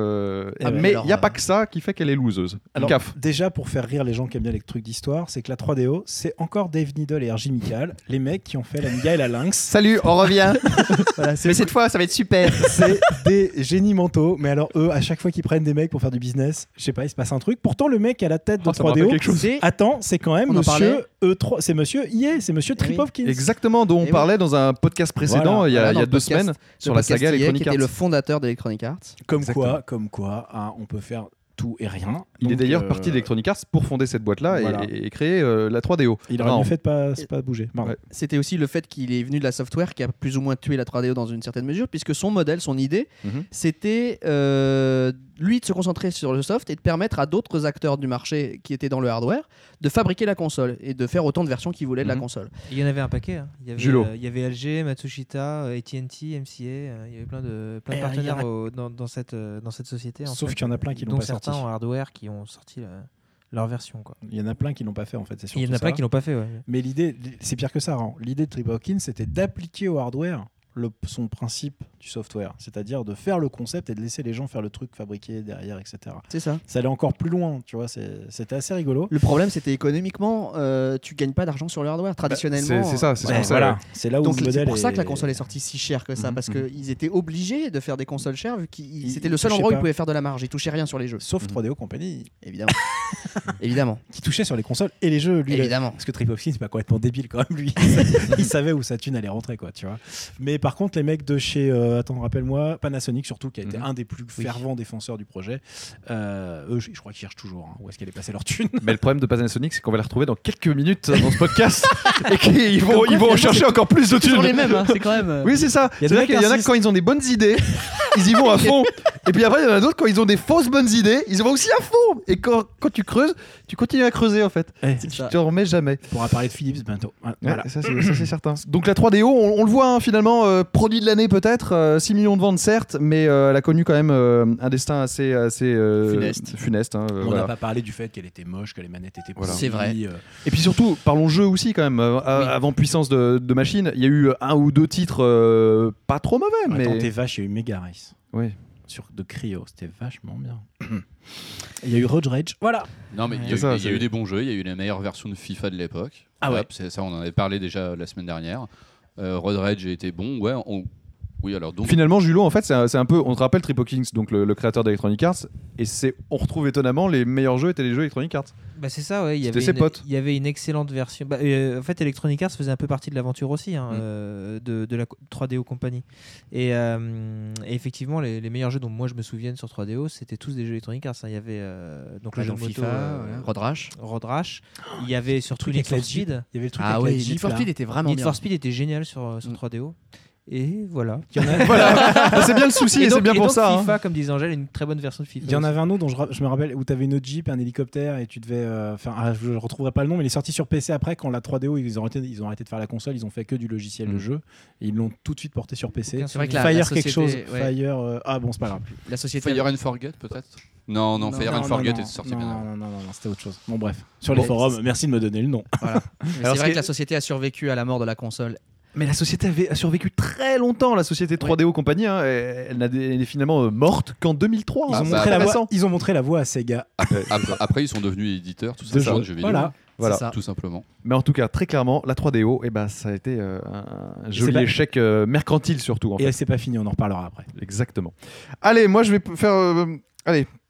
Eh ben, Mais il alors, n'y a euh, pas que ça qui fait qu'elle est loseuse. Alors, Caf. déjà, pour faire rire les gens qui aiment bien les trucs d'histoire, c'est que la trois D O, c'est encore Dave Needle et R J Michael, les mecs qui ont fait l'Amiga et la Lynx. Salut, on revient. Voilà, c'est Mais cette fois, ça va être super. c'est des génies mentaux. Mais alors, eux, à chaque fois qu'ils prennent des mecs pour faire du business, je sais pas, il se passe un truc. Pourtant, le mec à la tête de Oh, ça me trois D O, rappelle quelque chose. C'est- attends, c'est quand même On en monsieur E trois, c'est monsieur I E, c'est monsieur Eh oui. Trip Hopkins. Exactement, dont on Et oui. parlait dans un podcast précédent Voilà. il y a, Voilà, il y dans a le deux podcast- semaines sur la saga Electronic Electronic qui était le Arts. fondateur d'Electronic Arts. Comme Exactement. quoi, comme quoi, hein, on peut faire tout et rien. Il est Donc, d'ailleurs euh, parti d'Electronic Arts pour fonder cette boîte-là et- Voilà. et, et créer euh, la trois D O. Il aurait Non, mieux fait de pas, de pas bouger. Pardon. Ouais. C'était aussi le fait qu'il est venu de la software qui a plus ou moins tué la trois D O dans une certaine mesure, puisque son modèle, son idée, Mhm. c'était euh, lui de se concentrer sur le soft et de permettre à d'autres acteurs du marché qui étaient dans le hardware de fabriquer la console et de faire autant de versions qu'ils voulaient de la Mhm. console. Il y en avait un paquet. hein. Il y avait, Julo. euh, il y avait L G, Matsushita, euh, A T and T, M C A. euh, il y avait plein de, plein de Et, partenaires il y en a- au- dans, dans cette, euh, dans cette société. en Sauf fait, qu'il y en a plein qui l'ont dont pas certains sorti. en hardware qui ont sorti la- leur version. Quoi. Il y en a plein qui l'ont pas fait en fait. C'est Il y en surtout a plein ça. qui l'ont pas fait. Ouais. Mais l'idée, c'est pire que ça. hein. L'idée de Trip Hopkins, c'était d'appliquer au hardware le- son principe du software, c'est-à-dire de faire le concept et de laisser les gens faire le truc fabriqué derrière, et cetera. C'est ça. Ça allait encore plus loin, tu vois. c'est- C'était assez rigolo. Le problème, c'était économiquement, euh, tu gagnes pas d'argent sur le hardware traditionnellement. Bah, c'est- c'est ça, c'est ce Ouais, qu'on sait, voilà. ouais. C'est là où Donc le c'est modèle pour ça est- que la console est sortie si chère que ça, Mhm, parce mhm. qu'ils étaient obligés de faire des consoles chères vu que Ils- c'était le ils seul touchaient endroit où ils pas. pouvaient faire de la marge. Ils touchaient rien sur les jeux, Sauf Mhm. trois D O Company, évidemment. évidemment. qui touchait sur les consoles et les jeux. Lui, il a- Évidemment. Parce que Trip Hopkins, c'est pas complètement débile quand même, lui. Il savait où sa thune allait rentrer, quoi, tu vois. Mais par contre, les mecs de chez, euh, attends, rappelle-moi, Panasonic surtout, qui a été Mhm. un des plus fervents défenseurs du projet, euh, eux, je je crois qu'ils cherchent toujours hein, où est-ce qu'elle est passée leur thune. Mais le problème de Panasonic, c'est qu'on va les retrouver dans quelques minutes dans ce podcast et qu'ils vont, ils vont rechercher encore plus de C'est toujours les thunes. mêmes, hein, c'est quand même. euh, Oui, c'est ça. Il y a des C'est-à-dire mecs qu'il y en a insistent. quand ils ont des bonnes idées, ils y vont à fond. Et puis après, il y en a d'autres quand ils ont des fausses bonnes idées, ils y vont aussi à fond. Et quand, quand tu creuses, tu continues à creuser en fait. Eh, C'est Tu ça. te remets jamais. on pourra parler de Philips bientôt. Ouais, Voilà. ça, c'est, ça, c'est certain. Donc la trois D O, on, on le voit hein, finalement, euh, produit de l'année peut-être, euh, six millions de ventes certes, mais euh, elle a connu quand même euh, un destin assez, assez euh, Funeste. funeste, hein, euh, On voilà. n'a pas parlé du fait qu'elle était moche, que les manettes étaient Voilà. pourries, C'est vrai. euh, Et puis surtout, parlons jeu aussi quand même. euh, Oui. Avant puissance de, de machine, il y a eu un ou deux titres euh, pas trop mauvais, Attends, mais t'es vache, il y a eu Mega Race oui. sur de Cryo, c'était vachement bien. Il y a eu Road Rage, voilà. Non, mais il y, a C'est eu- ça, il y a c'est- eu des bons jeux. Il y a eu les meilleures versions de FIFA de l'époque. Ah ouais. Hop, c'est ça, on en avait parlé déjà la semaine dernière. Euh, Road Rage a été bon. Ouais, on- oui, alors donc. Finalement, Julo, en fait, c'est un, c'est un peu. On te rappelle Trip Hopkins, donc le, le créateur d'Electronic Arts, et c'est. On retrouve étonnamment les meilleurs jeux étaient les jeux Electronic Arts. Bah, c'est ça, ouais. Il y C'était avait ses une- potes. Il y avait une excellente version. Bah, euh, en fait, Electronic Arts faisait un peu partie de l'aventure aussi hein, Mm. euh, de, de la co- trois D O Company. Et, euh, et effectivement, les, les meilleurs jeux dont moi je me souviens sur trois D O, c'était tous des jeux Electronic Arts. hein. Il y avait euh, donc le Par jeu de exemple, moto, FIFA, euh, voilà, Road Rash. Road Rash. Il y avait surtout truc Need avec la for Jeep. Speed. Il y avait le truc Ah avec oui, la Jeep, Need for là. Speed était vraiment Need bien. for Speed était génial sur, sur Mm. trois D O. Et voilà. Il y en a- Voilà, Bah, c'est bien le souci, et, donc- c'est bien et pour donc ça. hein. FIFA, comme disait Angèle, une très bonne version de FIFA. Il y en aussi. avait un autre dont je, ra- je me rappelle où tu avais une Jeep, un hélicoptère et tu devais. euh, Enfin, ah, je ne retrouverai pas le nom, mais il est sorti sur P C après quand la trois D O ils ont arrêté, ils ont arrêté de faire la console, ils ont fait que du logiciel Mm. de jeu et ils l'ont tout de suite porté sur P C. Aucun C'est vrai que souvenir. la- Fire la quelque chose, société- ouais. Fire. euh, Ah bon, c'est pas grave. La société. Fire and Forget peut-être. Non, non, Non, Fire non, and non, Forget non, était sorti non, bien non, avant. non, non, non, c'était autre chose. Bon, bref. Sur Bon, les forums, merci de me donner le nom. Voilà. Mais c'est Alors, ce vrai qui que la est- société a survécu à la mort de la console. Mais la société avait, a survécu très longtemps, la société trois D O Company. Hein, et elle n'a elle est finalement euh, morte qu'en deux mille trois. Ils, hein, ont c'est montré la intéressant. voie, ils ont montré la voie à Sega. Après, après, ils sont devenus éditeurs, tout De ça, jeux. de jeux vidéo. Voilà. Voilà. C'est ça. Tout simplement. Mais en tout cas, très clairement, la trois D O, eh ben, ça a été euh, un joli pas- échec euh, mercantile surtout. En Et fait. c'est pas fini, on en reparlera après. Exactement. Allez, moi je vais p- faire. euh, allez,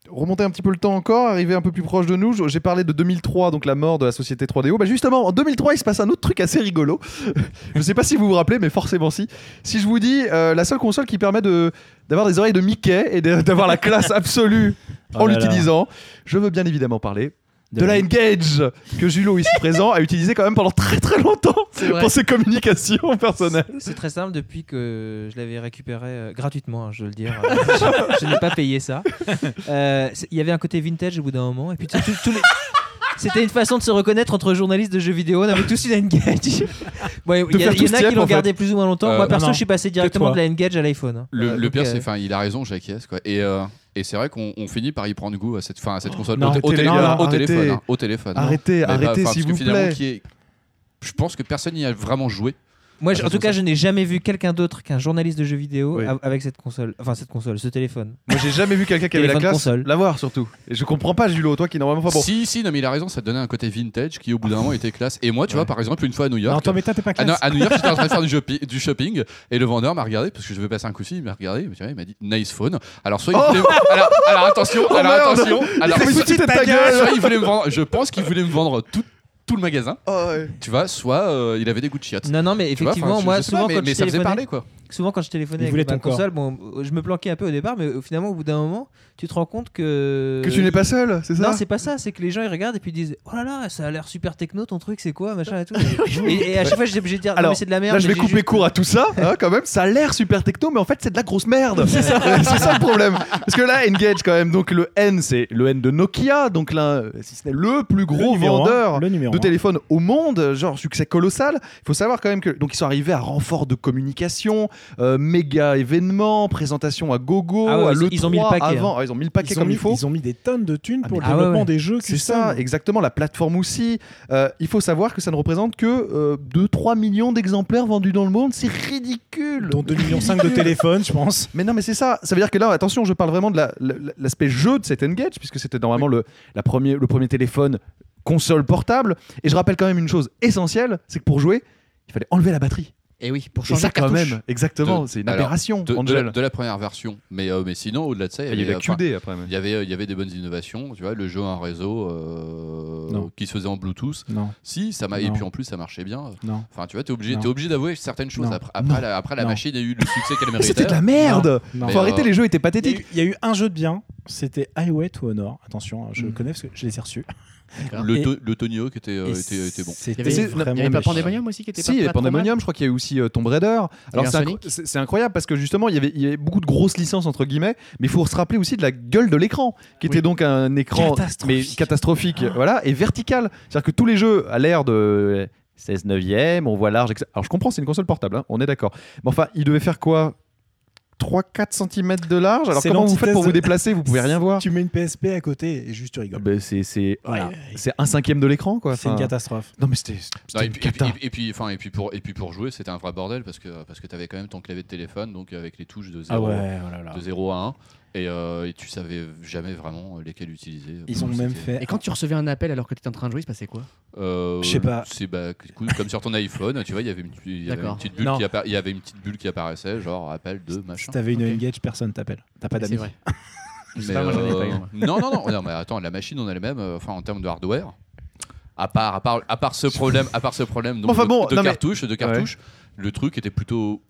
remonter un petit peu le temps encore, arriver un peu plus proche de nous. J'ai parlé de deux mille trois, donc la mort de la société trois D O. Bah justement, en deux mille trois, il se passe un autre truc assez rigolo. Je sais pas si vous vous rappelez, mais forcément si. Si je vous dis euh, la seule console qui permet de d'avoir des oreilles de Mickey et de, d'avoir la classe absolue Oh en là là. l'utilisant, je veux bien évidemment parler de De la la- N-Gage que Julo ici présent a utilisé quand même pendant très très longtemps vrai. pour ses communications personnelles. C'est très simple depuis que je l'avais récupéré euh, gratuitement, hein, je veux le dire. Euh, je je n'ai pas payé ça. Euh, c'est- Il y avait un côté vintage au bout d'un moment. Et puis tu sais, tous- tous les- C'était une façon de se reconnaître entre journalistes de jeux vidéo. On avait tous une N-Gage. Bon, il y, De a- faire il y tout en a ce qui type, l'ont en fait. gardé plus ou moins longtemps. Euh, Moi, perso, non, je suis passé directement toi. de la N-Gage à l'iPhone. hein. Le, Euh, le donc, pire, euh, c'est, enfin, il a raison, j'acquiesce quoi. Et euh, et c'est vrai qu'on on finit par y prendre goût à cette, fin, à cette console non, au, au arrêtez, télé- les gars, au arrêtez. téléphone, hein, au téléphone. Arrêtez, Mais bah, arrêtez enfin, s'il parce que vous finalement, plaît. qui est- Je pense que personne n'y a vraiment joué. Moi, Ah, je- ça, en tout c'est cas, ça. je n'ai jamais vu quelqu'un d'autre qu'un journaliste de jeux vidéo Oui. a- avec cette console. Enfin, cette console, ce téléphone. Moi, j'ai jamais vu quelqu'un qui avait la Téléphone classe console. l'avoir surtout. Et je comprends pas, Julo, toi qui normalement. Enfin bon. Si, si, non, mais il a raison, ça te donnait un côté vintage qui, au bout d'un moment, était classe. Et moi, tu vois, par exemple, une fois à New York. Non, toi, mais toi, t'es pas À, classe. à New York, j'étais en train de faire du, shopi- du shopping et le vendeur m'a regardé parce que je vais passer un coup de fil, il m'a regardé, il m'a- il m'a dit nice phone. Alors soit il voulait alors, alors attention, Oh, alors merde. attention, alors Il s'est soit, foutu de ta gueule. soit il voulait me vendre, je pense qu'il voulait me vendre tout tout le magasin, Oh, ouais. tu vois, soit euh, il avait des goûts de chiottes. Non, non, mais Tu vois, effectivement, enfin, je- moi, je sais souvent, pas, mais, quand mais je ça faisait téléphonais, parler quoi. souvent quand je téléphonais Il avec voulait ma ton corps. console, bon, je me planquais un peu au départ, mais euh, finalement, au bout d'un moment, tu te rends compte que. Que tu n'es pas seul, c'est ça Non, c'est pas ça, c'est que les gens ils regardent et puis ils disent oh là là, ça a l'air super techno ton truc, c'est quoi, machin et tout. et, et à chaque fois, j'étais obligé de dire non, Alors, mais c'est de la merde. Là, je mais vais j'ai couper juste- court à tout ça, hein, quand même. Ça a l'air super techno, mais en fait, c'est de la grosse merde. C'est ça. c'est ça le problème. Parce que là, N-Gage, quand même, donc le N, c'est le N de Nokia, donc là, si ce n'est le plus gros Le numéro un, vendeur le numéro de un. téléphone au monde, genre succès colossal. Il faut savoir quand même que donc ils sont arrivés à renfort de communication, euh, méga événements, présentation à gogo, Ah ouais, à ils- l'E ils ont mis le trois paquet, avant. Ah, ils ont mis le paquet Ils ont, comme mis, il faut. ils ont mis des tonnes de thunes Ah, pour mais- le ah ouais, développement ouais. des jeux C'est custom. ça, exactement, la plateforme aussi. Euh, il faut savoir que ça ne représente que euh, deux à trois millions d'exemplaires vendus dans le monde. C'est ridicule. Dont deux virgule cinq millions de téléphones, je pense. Mais non, mais c'est ça. Ça veut dire que là, attention, je parle vraiment de la- la- l'aspect jeu de cet N-Gage, puisque c'était normalement le, la premier, le premier téléphone console portable. Et je rappelle quand même une chose essentielle, c'est que pour jouer, il fallait enlever la batterie. Et oui, pour Et changer ça de quand cartouche. même, exactement, De- c'est une alors, aberration. De, de Angel. la, de la première version. Mais, euh, mais sinon, au-delà de ça, Il y a eu avait, la enfin, Q D après. même. il y avait, il y avait des bonnes innovations, tu vois, le jeu en réseau euh, Non. qui se faisait en Bluetooth. Non, Si, ça m'a et Non. puis en plus ça marchait bien. non. Enfin, tu vois, t'es obligé, Non. t'es obligé d'avouer certaines choses. Non. Après, après, Non. la, après la Non. machine a eu le succès qu'elle Mais méritait. c'était de la merde. Non. Mais, Faut arrêter, euh, les jeux étaient Il y, a pathétiques. eu, il y a eu un jeu de bien, c'était Highway to Honor. Attention, je Mm. connais parce que je les ai reçus. Le, Et- to- le Tonio qui était, euh, Et était, était bon. Il y C'était avait, C'est- il y vraiment avait pas méchant. Pandemonium aussi qui était Si, pas, il y pas avait trop mal. Pandemonium, je crois qu'il y a eu aussi euh, Tomb Raider. Alors eu un c'est, inc- Sonic. c'est- c'est incroyable parce que justement il y, avait, il y avait beaucoup de grosses licences entre guillemets, mais il faut se rappeler aussi de la gueule de l'écran, qui était Oui. donc un écran mais Catastrophique. catastrophique, voilà, et vertical. C'est-à-dire que tous les jeux à l'ère de seize neuvième, on voit large. et cetera. Alors je comprends, c'est une console portable, hein, on est d'accord. Mais enfin, il devait faire quoi trois à quatre centimètres de large. Alors C'est comment vous faites l'antithèse pour vous de- déplacer? Vous pouvez rien voir. Tu mets une P S P à côté et juste tu Ah rigoles. ben, c'est, c'est, Voilà. ouais, c'est un cinquième de l'écran quoi. C'est une Enfin, catastrophe. Non mais c'était, Non, c'était et, une puis, et, cata. puis, et, puis, enfin, et, puis pour, et puis pour jouer, c'était un vrai bordel parce que, parce que tu avais quand même ton clavier de téléphone, donc avec les touches de Ah zéro, ouais, oh là là. de zéro à un. Et, euh, et tu savais jamais vraiment lesquels utiliser. Ils ont Donc, même c'était- fait. Et quand tu recevais un appel alors que tu étais en train de jouer, il se passait quoi? Euh, Je sais pas. C'est bah, écoute, comme sur ton iPhone, tu vois, il y avait une, il y avait une D'accord. petite bulle Non. qui appa- il y avait une petite bulle qui apparaissait, genre appel de Si machin. t'avais une Ok. N-Gage, personne t'appelle. T'as pas C'est d'amis. vrai. Je sais Mais, pas, moi, j'en ai euh, pas eu, moi. Non, non, non, non, mais attends, la machine en elle-même, euh, enfin en termes de hardware, à part, à part, à part ce problème, à part ce problème donc, Enfin de, bon, de non, mais- cartouches, de cartouches, le truc était plutôt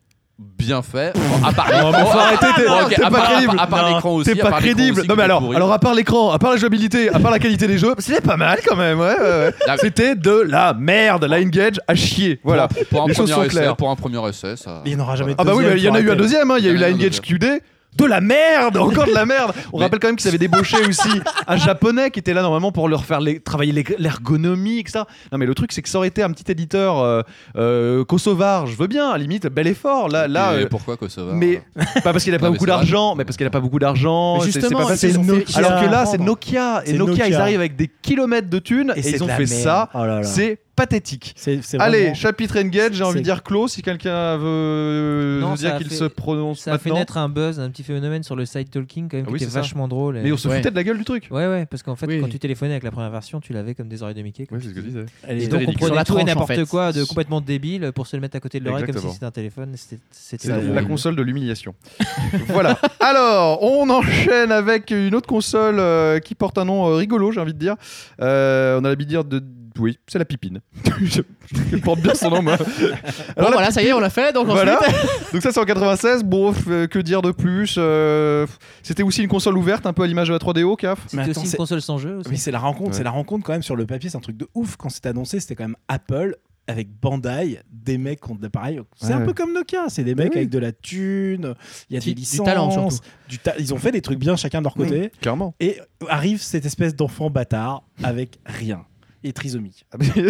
bien fait. Bon, à part Non, mais faut arrêter, t'es- Bon, ok, t'es à pas part- crédible. À part, à part Non, l'écran aussi. T'es à pas part l'écran crédible. aussi Non qui mais était alors, pourri. alors à part l'écran, à part la jouabilité, à part la qualité des jeux, c'était pas mal quand même. Ouais, ouais, ouais. Là, C'était de la merde. La N-Gage à chier. Voilà. Pour, pour un Les choses premier sont essai, claires. pour un premier essai, ça. Il n'y en aura jamais de Ah bah oui, deuxième, mais il y en a faut eu un arrêter. deuxième. hein. Il y a eu Il y en la a eu un N-Gage deuxième. Q D. De la merde, encore de la merde. On Mais- rappelle quand même qu'ils avaient débauché aussi un japonais qui était là normalement pour leur faire les- travailler les- l'ergonomie, et cetera. Non mais le truc c'est que ça aurait été un petit éditeur euh, euh, kosovar, je veux bien, à la limite, bel effort. Là, là. Et euh, pourquoi Kosovo mais pas parce qu'il a pas Non, mais beaucoup c'est vrai. d'argent, mais parce qu'il a pas beaucoup d'argent. Mais c'est- c'est justement, pas facile. ils ont fait- Nokia. Alors que là, à c'est prendre. Nokia. Et C'est Nokia, ils Nokia. arrivent avec des kilomètres de thunes et, c'est ils ont de la fait merde. ça. Oh là là. C'est pathétique. C'est, c'est Allez, vraiment- chapitre Engage, j'ai envie c'est- de dire close si quelqu'un veut Non, nous ça dire a qu'il fait- se prononce Ça a fait maintenant. naître un buzz, un petit phénomène sur le side talking quand même Ah qui oui, était c'est ça. vachement drôle. et- Mais on se Ouais. foutait de la gueule du truc. Ouais, ouais, parce qu'en fait, Oui, quand oui. tu téléphonais avec la première version, tu l'avais comme des oreilles de Mickey. comme Oui, tu c'est ce que je disais. disais. Elle est- Et C'était donc on ridicule. Sur prenait la tout et tranche, en n'importe fait. quoi de complètement débile pour se le mettre à côté de l'oreille comme Exactement. si c'était un téléphone. C'était, c'était C'est la, horrible. la console de l'humiliation. Voilà. Alors, on enchaîne avec une autre console euh, qui porte un nom euh, rigolo, j'ai envie de dire. Euh, on a l'habitude de dire de... Oui, c'est la Pipine. Je- Elle porte bien son nom, moi. Bon, Alors, la voilà, ça y est, on l'a fait. Donc Voilà. ensuite, Donc ça c'est en quatre-vingt-seize. Bon, euh, que dire de plus euh, C'était aussi une console ouverte, un peu à l'image de la trois D O, C A F. C'était Mais attends, aussi une c'est- console sans jeu aussi. Oui, c'est la rencontre, Ouais. c'est la rencontre quand même sur le papier, c'est un truc de ouf. Quand c'était annoncé, c'était quand même Apple avec Bandai, des mecs qui ont de l'appareil. C'est Ouais, un ouais. peu comme Nokia, c'est des mecs oui. avec de la thune, il y a Du- des du licences, talent, surtout. du ta- ils ont fait des trucs bien chacun de leur côté. Clairement. Et arrive cette espèce d'enfant bâtard avec rien et trisomique.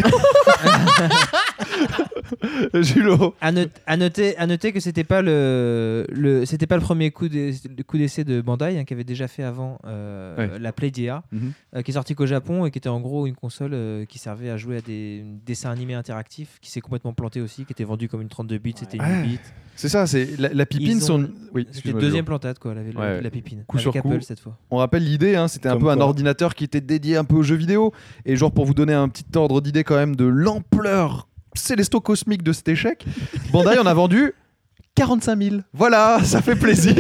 Julo. À, note- à noter, à noter que c'était pas le, le c'était pas le premier coup d'e- le coup d'essai de Bandai hein, qui avait déjà fait avant euh, Ouais. la Play D A Mhm. euh, qui est sortie qu'au Japon et qui était en gros une console euh, qui servait à jouer à des dessins animés interactifs qui s'est complètement planté aussi qui était vendue comme une trente-deux bits c'était Ouais. une huit bits C'est ça, c'est la, la Pipine. Ils ont- Son... Oui, c'était excuse-moi, deuxième Julo. plantade quoi la, la, Ouais. la Pipine Coup avec sur coup. Apple cette fois. On rappelle l'idée, hein, c'était un Comme peu un quoi. ordinateur qui était dédié un peu aux jeux vidéo. Et genre pour vous donner un petit ordre d'idée quand même de l'ampleur célesto-cosmique de cet échec, Bandai en a vendu quarante-cinq mille. Voilà, ça fait plaisir.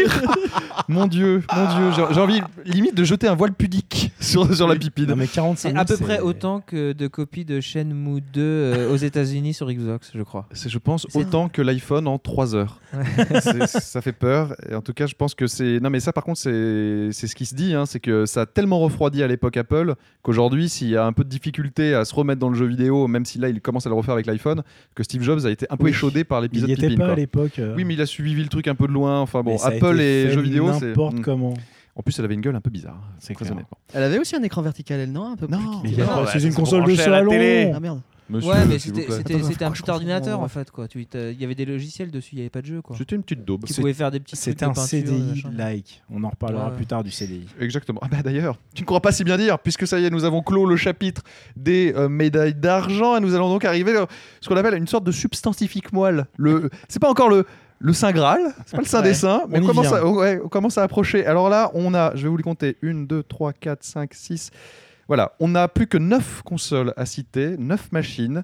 Mon Dieu, mon Dieu, j'ai j'ai envie limite de jeter un voile pudique sur, sur la Pipine. Non mais quarante-cinq C'est mille, à peu c'est- près autant que de copies de Shenmue deux euh, aux États-Unis sur Xbox je crois. C'est, je pense, C'est- autant que l'iPhone en trois heures. C'est- ça fait peur. Et en tout cas, je pense que c'est. Non, mais ça, par contre, c'est, c'est ce qui se dit. Hein, c'est que ça a tellement refroidi à l'époque Apple qu'aujourd'hui, s'il y a un peu de difficulté à se remettre dans le jeu vidéo, même si là, il commence à le refaire avec l'iPhone, que Steve Jobs a été un peu Oui. échaudé par Il l'épisode n'y était Pipine. pas quoi. à l'époque. euh, Oui, mais il a suivi le truc un peu de loin. Enfin bon, mais ça a Apple été et fait jeux vidéo, c'est. n'importe Mm. comment. En plus, elle avait une gueule un peu bizarre. C'est très clair. honnêtement. elle avait aussi un écran vertical, elle, non un peu Non, plus Mais petit. il y a Non, pas- ouais, c'est ça une se console de branchait à la salon. télé. Ah merde. Monsieur, Ouais, mais s'il vous c'était, plaît. c'était, Attends, c'était un pourquoi petit je confonds ordinateur Ouais. en fait quoi. Tu, t'as- il y avait des logiciels dessus, il n'y avait pas de jeu quoi. C'était une petite daube. Qui C'est- pouvait faire des petits C'était trucs un de peinture, C D I machin. like. On en reparlera Ouais, ouais. plus tard du C D I. Exactement. Ah bah d'ailleurs, tu ne crois pas si bien dire, puisque ça y est, nous avons clos le chapitre des euh, médailles d'argent et nous allons donc arriver à ce qu'on appelle une sorte de substantifique moelle. Le, c'est pas encore le le Saint Graal, c'est pas le Saint Ouais, des Saints, mais on on y commence, vient. à, ouais, on commence à approcher. Alors là, on a, je vais vous les compter, une, deux, trois, quatre, cinq, six. Voilà, on n'a plus que neuf consoles à citer, neuf machines.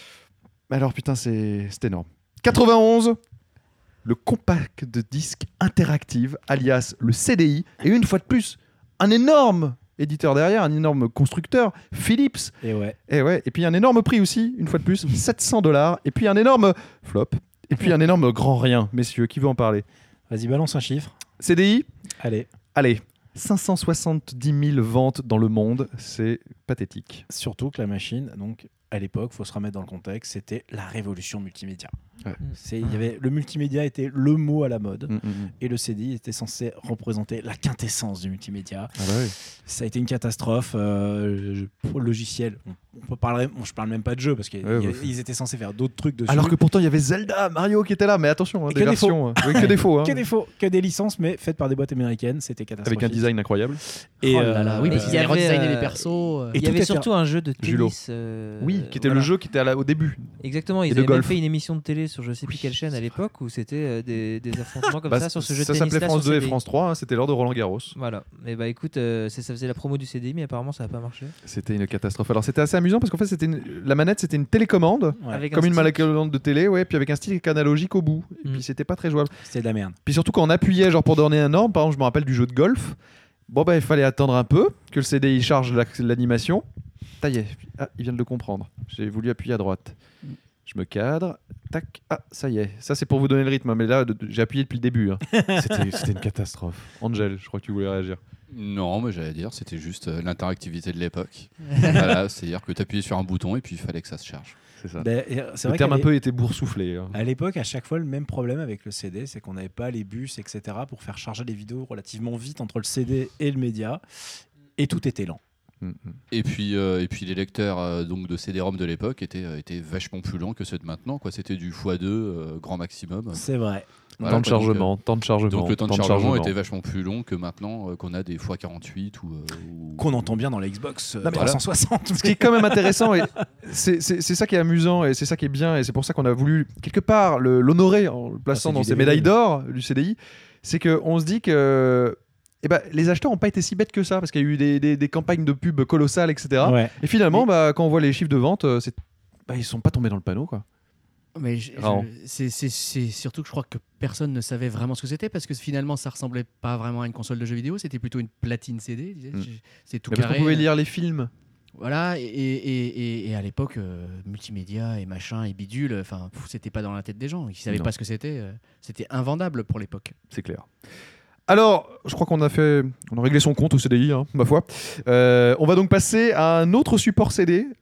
Alors putain, c'est, c'est énorme. quatre-vingt-onze, le compact de disque interactive, alias le C D I, et une fois de plus, un énorme éditeur derrière, un énorme constructeur, Philips. Et ouais. Et ouais, et puis un énorme prix aussi, une fois de plus, sept cents dollars, et puis un énorme flop, et puis un énorme grand rien, messieurs, qui veut en parler? Vas-y, balance un chiffre. C D I, Allez. allez, cinq cent soixante-dix mille ventes dans le monde, c'est pathétique. Surtout que la machine, donc à l'époque, faut se remettre dans le contexte, c'était la révolution multimédia. Ouais. C'est, il y avait, le multimédia était le mot à la mode. Mm, mm, mm. Et le C D I était censé représenter la quintessence du multimédia. Ah bah oui. Ça a été une catastrophe. Euh, je- pour le logiciel, on, on peut parler, bon, je parle même pas de jeu parce qu'ils Ouais, bah, ils étaient censés faire d'autres trucs dessus. Alors que pourtant il y avait Zelda, Mario qui étaient là, mais attention, hein, Et des que des versions, hein. Oui, que des faux, hein. que des faux, que des licences, mais faites par des boîtes américaines, c'était catastrophique. Avec un design incroyable. Et Oh là là, oui, euh, parce il qu'ils y avaient avait, redesigné euh, les persos. euh. et Il y tout avait était- surtout un jeu de Julo. tennis. euh, Oui, qui était voilà. le jeu qui était à la- au début. Exactement, ils Et de avaient même golf. fait une émission de télé sur je sais plus quelle chaîne à l'époque où c'était euh, des, des affrontements comme Bah, ça sur ce jeu de ça tennis. s'appelait France deux et France trois, hein, c'était l'heure de Roland Garros. Voilà, mais bah écoute, euh, c'est- ça faisait la promo du C D I, mais apparemment ça n'a pas marché. C'était une catastrophe. Alors c'était assez amusant parce qu'en fait c'était une- la manette c'était une télécommande, ouais, Avec comme un une stick. télécommande de télé, ouais, puis avec un stick analogique au bout. Et Mm. puis c'était pas très jouable. c'était de la merde. Puis surtout quand on appuyait genre pour donner un ordre, par exemple je me rappelle du jeu de golf, bon bah il fallait attendre un peu que le C D I charge la- l'animation. Ça y est, ah, il vient de le comprendre. J'ai voulu appuyer à droite. Je me cadre, tac, ah ça y est. Ça c'est pour vous donner le rythme, mais là de- de- j'ai appuyé depuis le début. hein. C'était c'était une catastrophe. Angel, je crois que tu voulais réagir. Non, mais j'allais dire, c'était juste euh, l'interactivité de l'époque. Voilà, c'est-à-dire que tu appuyais sur un bouton et puis il fallait que ça se charge. C'est ça. Ben, et, euh, c'est Le vrai terme qu'à un l'é- peu était boursouflé. hein. à l'époque, à chaque fois, le même problème avec le C D, c'est qu'on n'avait pas les bus, et cetera, pour faire charger les vidéos relativement vite entre le C D et le média, et tout était lent. Mm. Et puis, euh, et puis les lecteurs euh, donc de C D-ROM de l'époque étaient, euh, étaient vachement plus lents que ceux de maintenant. Quoi. C'était du fois deux euh, grand maximum. C'est vrai. Voilà, temps de quoi, donc, chargement, temps de chargement. Donc le temps de temps de chargement chargement. était vachement plus long que maintenant euh, qu'on a des fois quarante-huit ou, euh, ou- Qu'on entend bien dans la Xbox euh, Non, mais trois cent soixante. Ce qui est quand même intéressant, et c'est c'est- c'est ça qui est amusant et c'est ça qui est bien, et c'est pour ça qu'on a voulu quelque part le- l'honorer en le plaçant Ah, c'est dans du ces D V D. médailles d'or du C D I, c'est qu'on se dit que eh ben, les acheteurs n'ont pas été si bêtes que ça, parce qu'il y a eu des, des- des campagnes de pub colossales, et cetera. Ouais. Et finalement, bah, quand on voit les chiffres de vente, euh, c'est- bah, ils sont pas tombés dans le panneau, quoi. Mais je- je- Rarement. c'est c'est- c'est surtout que je crois que personne ne savait vraiment ce que c'était parce que finalement ça ressemblait pas vraiment à une console de jeux vidéo, c'était plutôt une platine C D. disais, Mm. j'ai- C'est tout Mais parce carré. qu'on pouvait lire les films. Voilà, et, et, et- et à l'époque, euh, multimédia et machin et bidule, enfin, pff, c'était pas dans la tête des gens. Ils savaient Non. pas ce que c'était. euh, C'était invendable pour l'époque. C'est clair. Alors, je crois qu'on a fait, on a réglé son compte au C D I, hein, ma foi. Euh, on va donc passer à un autre support C D.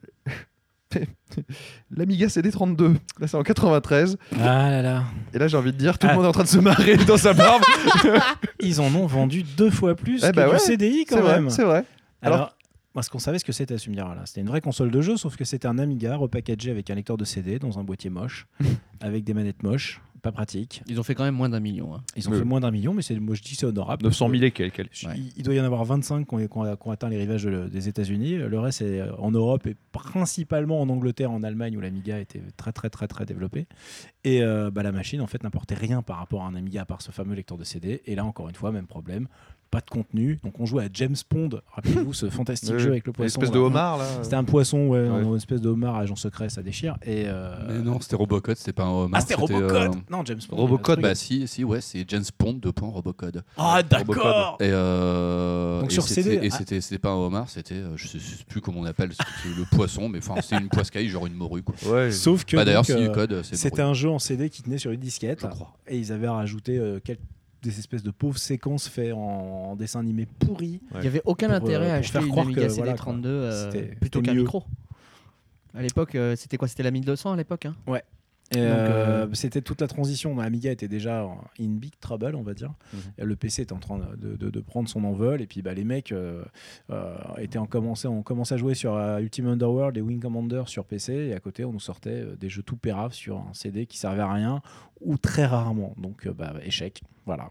L'Amiga C D trente-deux. Là, c'est en quatre-vingt-treize. Ah là là. Et là, j'ai envie de dire, tout le Ah. monde est en train de se marrer dans sa barbe. Ils en ont vendu deux fois plus Eh que bah du ouais, C D I quand C'est vrai, même. c'est vrai. Alors, Alors- moi, ce qu'on savait ce que c'était, tu me diras là, c'était une vraie console de jeu, sauf que c'était un Amiga repackagé avec un lecteur de C D dans un boîtier moche, avec des manettes moches, pas pratique. Ils ont fait quand même moins d'un million. hein. Ils ont Oui. fait moins d'un million, mais c'est, moi je dis c'est honorable. neuf cent mille et quelques. Il, il doit y en avoir vingt-cinq qui ont, qui ont- qui ont atteint les rivages de- des États-Unis. Le reste est euh, en Europe et principalement en Angleterre, en Allemagne où l'Amiga était très très très très développé. Et euh, bah, la machine en fait n'apportait rien par rapport à un Amiga à part ce fameux lecteur de C D. Et là encore une fois, même problème. Pas de contenu. Donc on jouait à James Pond. Rappelez-vous ce fantastique Oui, jeu avec le Une poisson. espèce de là. homard, là. C'était un poisson, ouais, Ouais. une espèce de homard agent secret, ça déchire. Et euh, Mais non, c'était Robocode, c'était pas un homard. Ah, c'était Robocode euh, Non, James Pond. Robocode, il y a un Bah truc. si, si, ouais, c'est James Pond de point Robocode. Ah, d'accord. Et, euh, Donc et sur c'était- C D, Et ah. c'était c'était pas un homard, c'était, euh, je sais, je sais plus comment on appelle, c'était le poisson, mais enfin, c'était une poiscaille, genre une morue, quoi. Ouais. Sauf que Bah d'ailleurs, donc, si euh, code, c'est c'était morue. un jeu en C D qui tenait sur une disquette. Je crois. Et ils avaient rajouté euh, quelques des espèces de pauvres séquences faites en, en dessin animé pourri. Il n'y avait aucun Pour, intérêt euh, à pour acheter faire une croire Amiga que, C D voilà, trente-deux euh, C'était- plutôt c'était qu'un mieux. micro. À l'époque, euh, c'était quoi C'était la mille deux cents à l'époque hein Et Donc, euh, euh, c'était toute la transition. Amiga était déjà en- in big trouble, on va dire. Mhm. Et le P C était en train de, de- de prendre son envol. Et puis bah, les mecs euh, euh, étaient en commencé, on commençait à jouer sur euh, Ultimate Underworld et Wing Commander sur P C. Et à côté, on nous sortait euh, des jeux tout péraves sur un C D qui servait à rien ou très rarement. Donc euh, bah, échec. Voilà.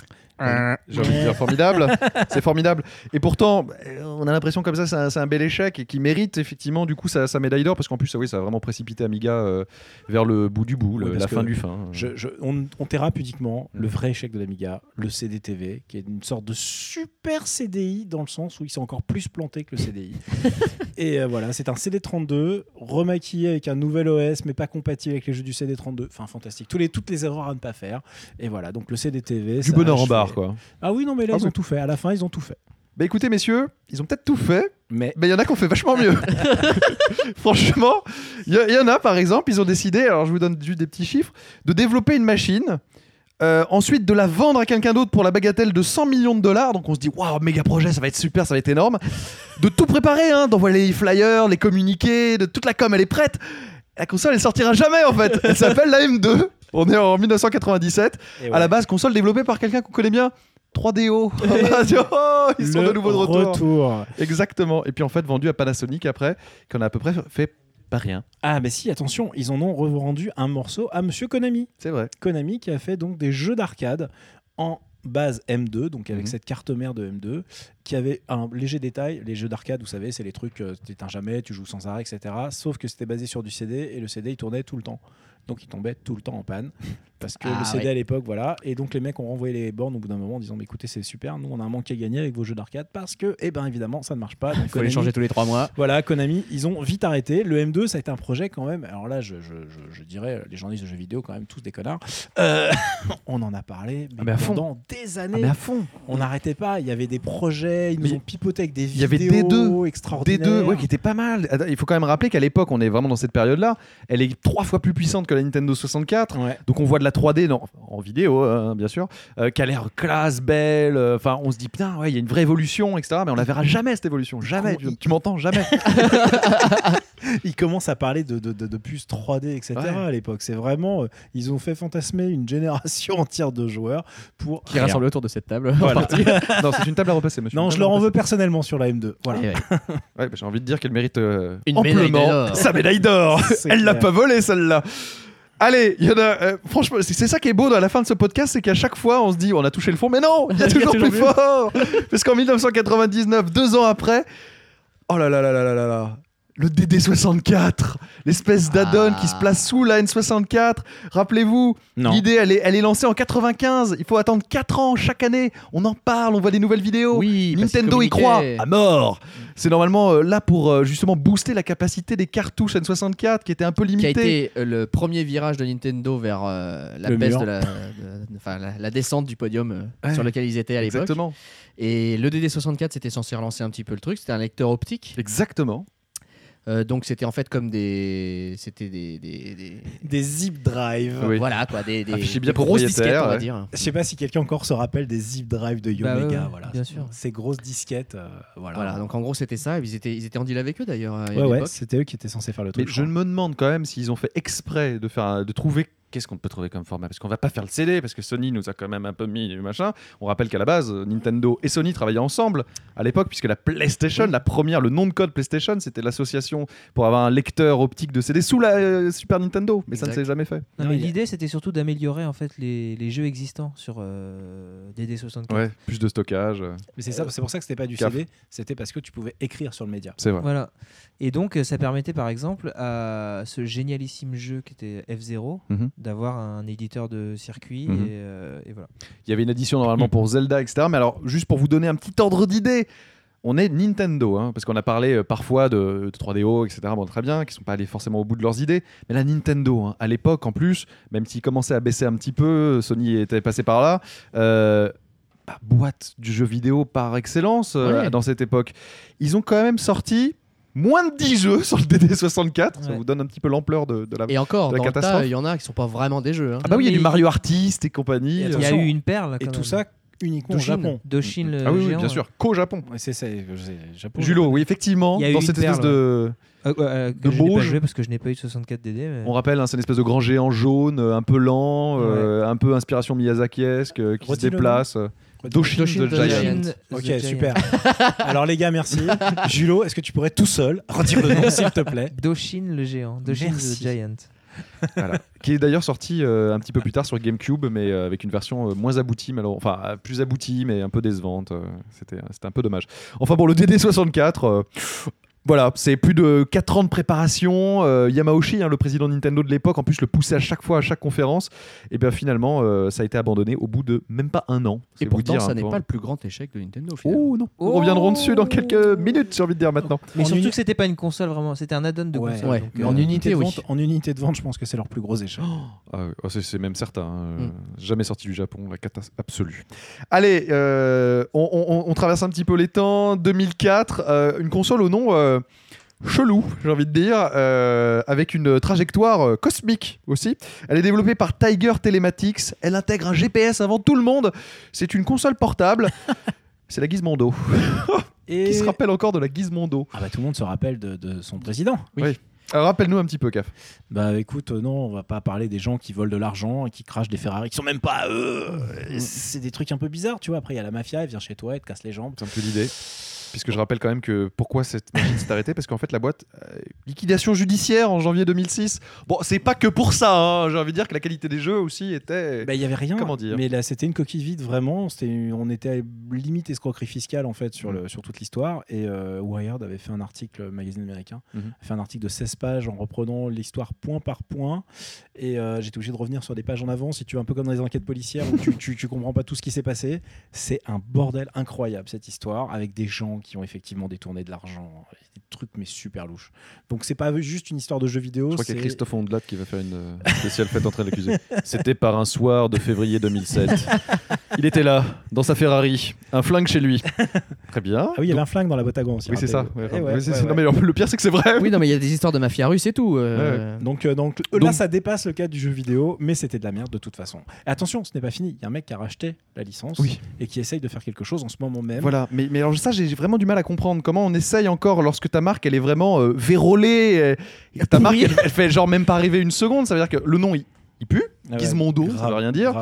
J'ai envie de dire formidable, c'est formidable. Et pourtant, euh, on a l'impression comme ça, c'est un, c'est un bel échec et qui mérite effectivement du coup sa, sa médaille d'or parce qu'en plus, oui, ça a vraiment précipité Amiga euh, vers le bout du bout, le- Ouais, parce la que fin du fin. Je, je- on, on taira pudiquement Mm. le vrai échec de l'Amiga, le C D T V, qui est une sorte de super C D I dans le sens où il s'est encore plus planté que le C D I. Et euh, voilà, c'est un C D trente-deux remaquillé avec un nouvel O S, mais pas compatible avec les jeux du C D trente-deux. Enfin, fantastique. Tous les, toutes les erreurs à ne pas faire. Et voilà, donc le C D T V. Du ça bonheur en achevé- barre, quoi. Ah oui, non, mais là, Ah ils oui. ont tout fait. À la fin, ils ont tout fait. Bah écoutez, messieurs, ils ont peut-être tout fait, Mais mais il y en a qui ont fait vachement mieux. Franchement, il y, y en a par exemple, ils ont décidé, alors je vous donne juste des petits chiffres, de développer une machine, euh, ensuite de la vendre à quelqu'un d'autre pour la bagatelle de cent millions de dollars. Donc on se dit, waouh, méga projet, ça va être super, ça va être énorme. De tout préparer, hein, d'envoyer les flyers, les communiqués, de toute la com, elle est prête. La console, elle sortira jamais en fait. Elle s'appelle la M deux. On est en mille neuf cent quatre-vingt-dix-sept. et À la base, console développée par quelqu'un qu'on connaît bien. trois D O. Oh, ils sont le de nouveau de retour. retour. Exactement. Et puis en fait, vendu à Panasonic après, qu'on a à peu près fait pas rien. Ah, mais si, attention, ils en ont revendu un morceau à Monsieur Konami. C'est vrai. Konami qui a fait donc des jeux d'arcade en base M deux, donc avec Mhm. cette carte mère de M deux, qui avait un léger détail. Les jeux d'arcade, vous savez, c'est les trucs, euh, t'éteins jamais, tu joues sans arrêt, et cetera. Sauf que c'était basé sur du C D et le C D il tournait tout le temps. Donc il tombait tout le temps en panne. Parce que Ah, le C D oui. à l'époque, voilà. Et donc les mecs ont renvoyé les bornes au bout d'un moment en disant mais écoutez, c'est super, nous on a un manque à gagner avec vos jeux d'arcade parce que, eh ben évidemment, ça ne marche pas. Donc, Il faut les Konami- changer tous les trois mois. voilà, Konami, ils ont vite arrêté. Le M deux, ça a été un projet quand même. Alors là, je, je, je, je dirais, les journalistes de jeux vidéo, quand même, tous des connards. Euh, on en a parlé mais Ah, mais à fond. pendant des Ah, années. mais à fond. On n'arrêtait pas. Il y avait des projets, ils nous Mais ont pipoté avec des il y avait vidéos D deux. D extraordinaires. deux, ouais, qui était pas mal. Attends, il faut quand même rappeler qu'à l'époque, on est vraiment dans cette période-là. Elle est trois fois plus puissante que la la Nintendo soixante-quatre. Ouais. Donc on voit de la trois D non, en vidéo, hein, bien sûr, euh, qui a l'air classe, belle. Enfin, euh, on se dit putain, ouais, il y a une vraie évolution, et cetera. Mais on la verra jamais cette évolution, jamais. Tu, tu m'entends, jamais. Ils commencent à parler de, de, de, de puces trois D, et cetera. Ouais. À l'époque, c'est vraiment, euh, ils ont fait fantasmer une génération entière de joueurs pour Qui rien. rassemble autour de cette table. Voilà. Non, c'est une table à repasser, monsieur. Non, Une je table leur à en veux repasser. personnellement sur la M deux. Voilà. Eh ouais. Ouais, bah, j'ai envie de dire qu'elle mérite euh, Une amplement médaille d'or. sa médaille d'or. C'est Elle l'a clair. pas volée celle-là. Allez, il y en a. euh, franchement, c'est, c'est ça qui est beau à la fin de ce podcast, c'est qu'à chaque fois on se dit on a touché le fond, mais non, il y a Il y a toujours toujours plus mieux. fort. Parce qu'en dix-neuf cent quatre-vingt-dix-neuf, deux ans après, oh là là là là là là là. Le D D soixante-quatre, l'espèce d'add-on Ah. qui se place sous la N soixante-quatre. Rappelez-vous, Non. l'idée elle est, elle est lancée en quatre-vingt-quinze. Il faut attendre quatre ans chaque année. On en parle, on voit des nouvelles vidéos. Oui, parce qu'il Nintendo y communiquait. croit à mort. C'est normalement euh, là pour euh, justement booster la capacité des cartouches N soixante-quatre qui étaient un peu Qui a limitées. été euh, le premier virage de Nintendo vers euh, la Le baisse mur. de la, de- de- enfin, la, la descente du podium euh, Ouais. sur lequel ils étaient à l'époque. Exactement. Et le D D soixante-quatre, c'était censé relancer un petit peu le truc. C'était un lecteur optique. Exactement. Euh, donc c'était en fait comme des, c'était des, des, des- Des zip drive. Oui. voilà quoi, des, des, Un fichier bien des grosses propriétaire, disquettes, on va ouais. dire. Je sais pas si quelqu'un encore se rappelle des zip drive de Bah Yomega. ouais, ouais, voilà. bien sûr. Ces grosses disquettes. euh, voilà. Voilà, donc en gros c'était ça. Et ils étaient, ils étaient en deal avec eux d'ailleurs à Ouais, ouais, l'époque. c'était eux qui étaient censés faire le Mais truc. je me demande quand même s'ils ont fait exprès de faire, un- de trouver. Qu'est-ce qu'on peut trouver comme format? Parce qu'on va pas faire le C D, parce que Sony nous a quand même un peu mis du machin. On rappelle qu'à la base, Nintendo et Sony travaillaient ensemble à l'époque, puisque la PlayStation, la première, le nom de code PlayStation, c'était l'association pour avoir un lecteur optique de C D sous la euh, Super Nintendo. Mais ça ne Exact. s'est jamais fait. Non, Non, mais il y a- l'idée c'était surtout d'améliorer en fait les, les jeux existants sur euh, D D soixante-quatre. Ouais, plus de stockage. euh, Mais c'est ça, c'est pour ça que c'était pas du Caf. C D, c'était parce que tu pouvais écrire sur le média. C'est vrai. Voilà. Et donc euh, ça permettait par exemple à ce génialissime jeu qui était F zéro Mhm. d'avoir un éditeur de circuit Mhm. et, euh, et voilà. Il y avait une édition normalement pour Zelda, et cetera. Mais alors, juste pour vous donner un petit ordre d'idée, on est Nintendo, hein, parce qu'on a parlé euh, parfois de, de trois D O, et cetera. Bon, très bien, qui sont pas allés forcément au bout de leurs idées. Mais la Nintendo, hein, à l'époque, en plus, même s'ils commençaient à baisser un petit peu, Sony était passé par là. euh, bah, boîte du jeu vidéo par excellence euh, Ouais. dans cette époque. Ils ont quand même sorti moins de dix jeux sur le D D soixante-quatre. Ça Ouais. vous donne un petit peu l'ampleur de, de la. Et encore, de la dans le catastrophe. tas, il y en a qui sont pas vraiment des jeux. hein. Ah bah oui, il y a Mais- du Mario Artist et compagnie. Et Il y a attention. eu une perle. Et quand tout même. ça uniquement au Doshin. Japon. Doshin le Ah oui, oui, géant, bien ouais. sûr, qu'au Japon. Ouais, c'est ça, c'est- Japon. Julo, oui, effectivement, Il y a eu dans une cette espèce perle, de. Euh, euh, que De je n'ai pas Bauge. joué parce que je n'ai pas eu de soixante-quatre D D. Mais... On rappelle, hein, c'est une espèce de grand géant jaune, euh, un peu lent, euh, un peu inspiration Miyazakiesque, euh, qui se Redis le déplace. euh, Doshin Doshin the the Giant. Giant. the Ok, Giant. super. Alors les gars, merci. Julo, est-ce que tu pourrais tout seul redire le nom, s'il te plaît? Doshin le géant. Doshin Merci. the Giant. Voilà. Qui est d'ailleurs sorti euh, un petit peu plus tard sur GameCube, mais euh, avec une version euh, moins aboutie, mais alors- enfin euh, plus aboutie, mais un peu décevante. euh, c'était, c'était un peu dommage. Enfin bon, le D D soixante-quatre. euh, Voilà, c'est plus de quatre ans de préparation. Euh, Yamauchi, hein, le président de Nintendo de l'époque, en plus le poussait à chaque fois, à chaque conférence. Et bien finalement, euh, ça a été abandonné au bout de même pas un an. C'est Et vous pourtant, dire ça un n'est peu. pas le plus grand échec de Nintendo. Finalement. Oh non, nous Oh reviendrons dessus dans quelques minutes, j'ai envie de dire maintenant. Mais En surtout uni- que c'était pas une console vraiment, c'était un add-on de Ouais. console. Ouais. donc, Mais euh, en unité, de oui. vente, en unité de vente, je pense que c'est leur plus gros échec. Ah ouais, oh, c'est, c'est même certain. hein, euh, Mm. Jamais sorti du Japon, la catastrophe absolue. Allez, euh, on, on- on traverse un petit peu les temps. deux mille quatre, euh, une console au nom euh, chelou, j'ai envie de dire, euh, avec une trajectoire euh, cosmique aussi. Elle est développée par Tiger Telematics. Elle intègre un G P S avant tout le monde. C'est une console portable. C'est la Gizmondo. Et... Qui se rappelle encore de la Gizmondo? Ah bah tout le monde se rappelle de, de son président. Alors rappelle-nous un petit peu, Caf. Bah écoute, euh, non, on va pas parler des gens qui volent de l'argent et qui crachent des Ferrari qui sont même pas à eux. Et C'est des trucs un peu bizarres, tu vois. Après, il y a la mafia, elle vient chez toi, elle te casse les jambes. C'est un peu l'idée. Puisque je rappelle quand même que pourquoi cette machine s'est arrêtée, parce qu'en fait la boîte euh, liquidation judiciaire en janvier deux mille six. Bon, c'est pas que pour ça. Hein. J'ai envie de dire que la qualité des jeux aussi était. Bah il y avait rien. Comment dire Mais là, c'était une coquille vide vraiment. C'était, on était à limite escroquerie fiscale en fait sur le sur toute l'histoire. Et euh, Wired avait fait un article, le magazine américain, Mhm. a fait un article de seize pages en reprenant l'histoire point par point. Et euh, j'étais obligé de revenir sur des pages en avant, si tu veux, un peu comme dans les enquêtes policières où tu, tu, tu comprends pas tout ce qui s'est passé. C'est un bordel incroyable cette histoire avec des gens qui ont effectivement détourné de l'argent, des trucs mais super louches. Donc c'est pas juste une histoire de jeu vidéo. Je crois qu'il y a c'est- Christophe Ondelat qui va faire une euh, spéciale fête en train de l'accusé. C'était par un soir de février deux mille sept. Il était là, dans sa Ferrari, un flingue chez lui. Très bien. Ah oui, il y avait un flingue dans la boîte à gants aussi. Oui, c'est ça. rappelez-vous. Ouais, Eh ouais, oui, c'est- ouais, c'est- ouais. Non, mais le pire, c'est que c'est vrai. Oui, non, mais il y a des histoires de mafia russe et tout. euh, Donc, euh, donc, là, Donc- ça dépasse le cadre du jeu vidéo, mais c'était de la merde de toute façon. Et attention, ce n'est pas fini. Il y a un mec qui a racheté la licence Oui. et qui essaye de faire quelque chose en ce moment même. Voilà, mais, mais alors ça, j'ai vraiment du mal à comprendre comment on essaye encore lorsque ta marque, elle est vraiment euh, vérolée. euh, et ta marque, elle, elle fait genre même pas arriver une seconde. Ça veut dire que le nom, il, il pue. Ah ouais, Gizmodo, ça grave, veut rien dire. grave.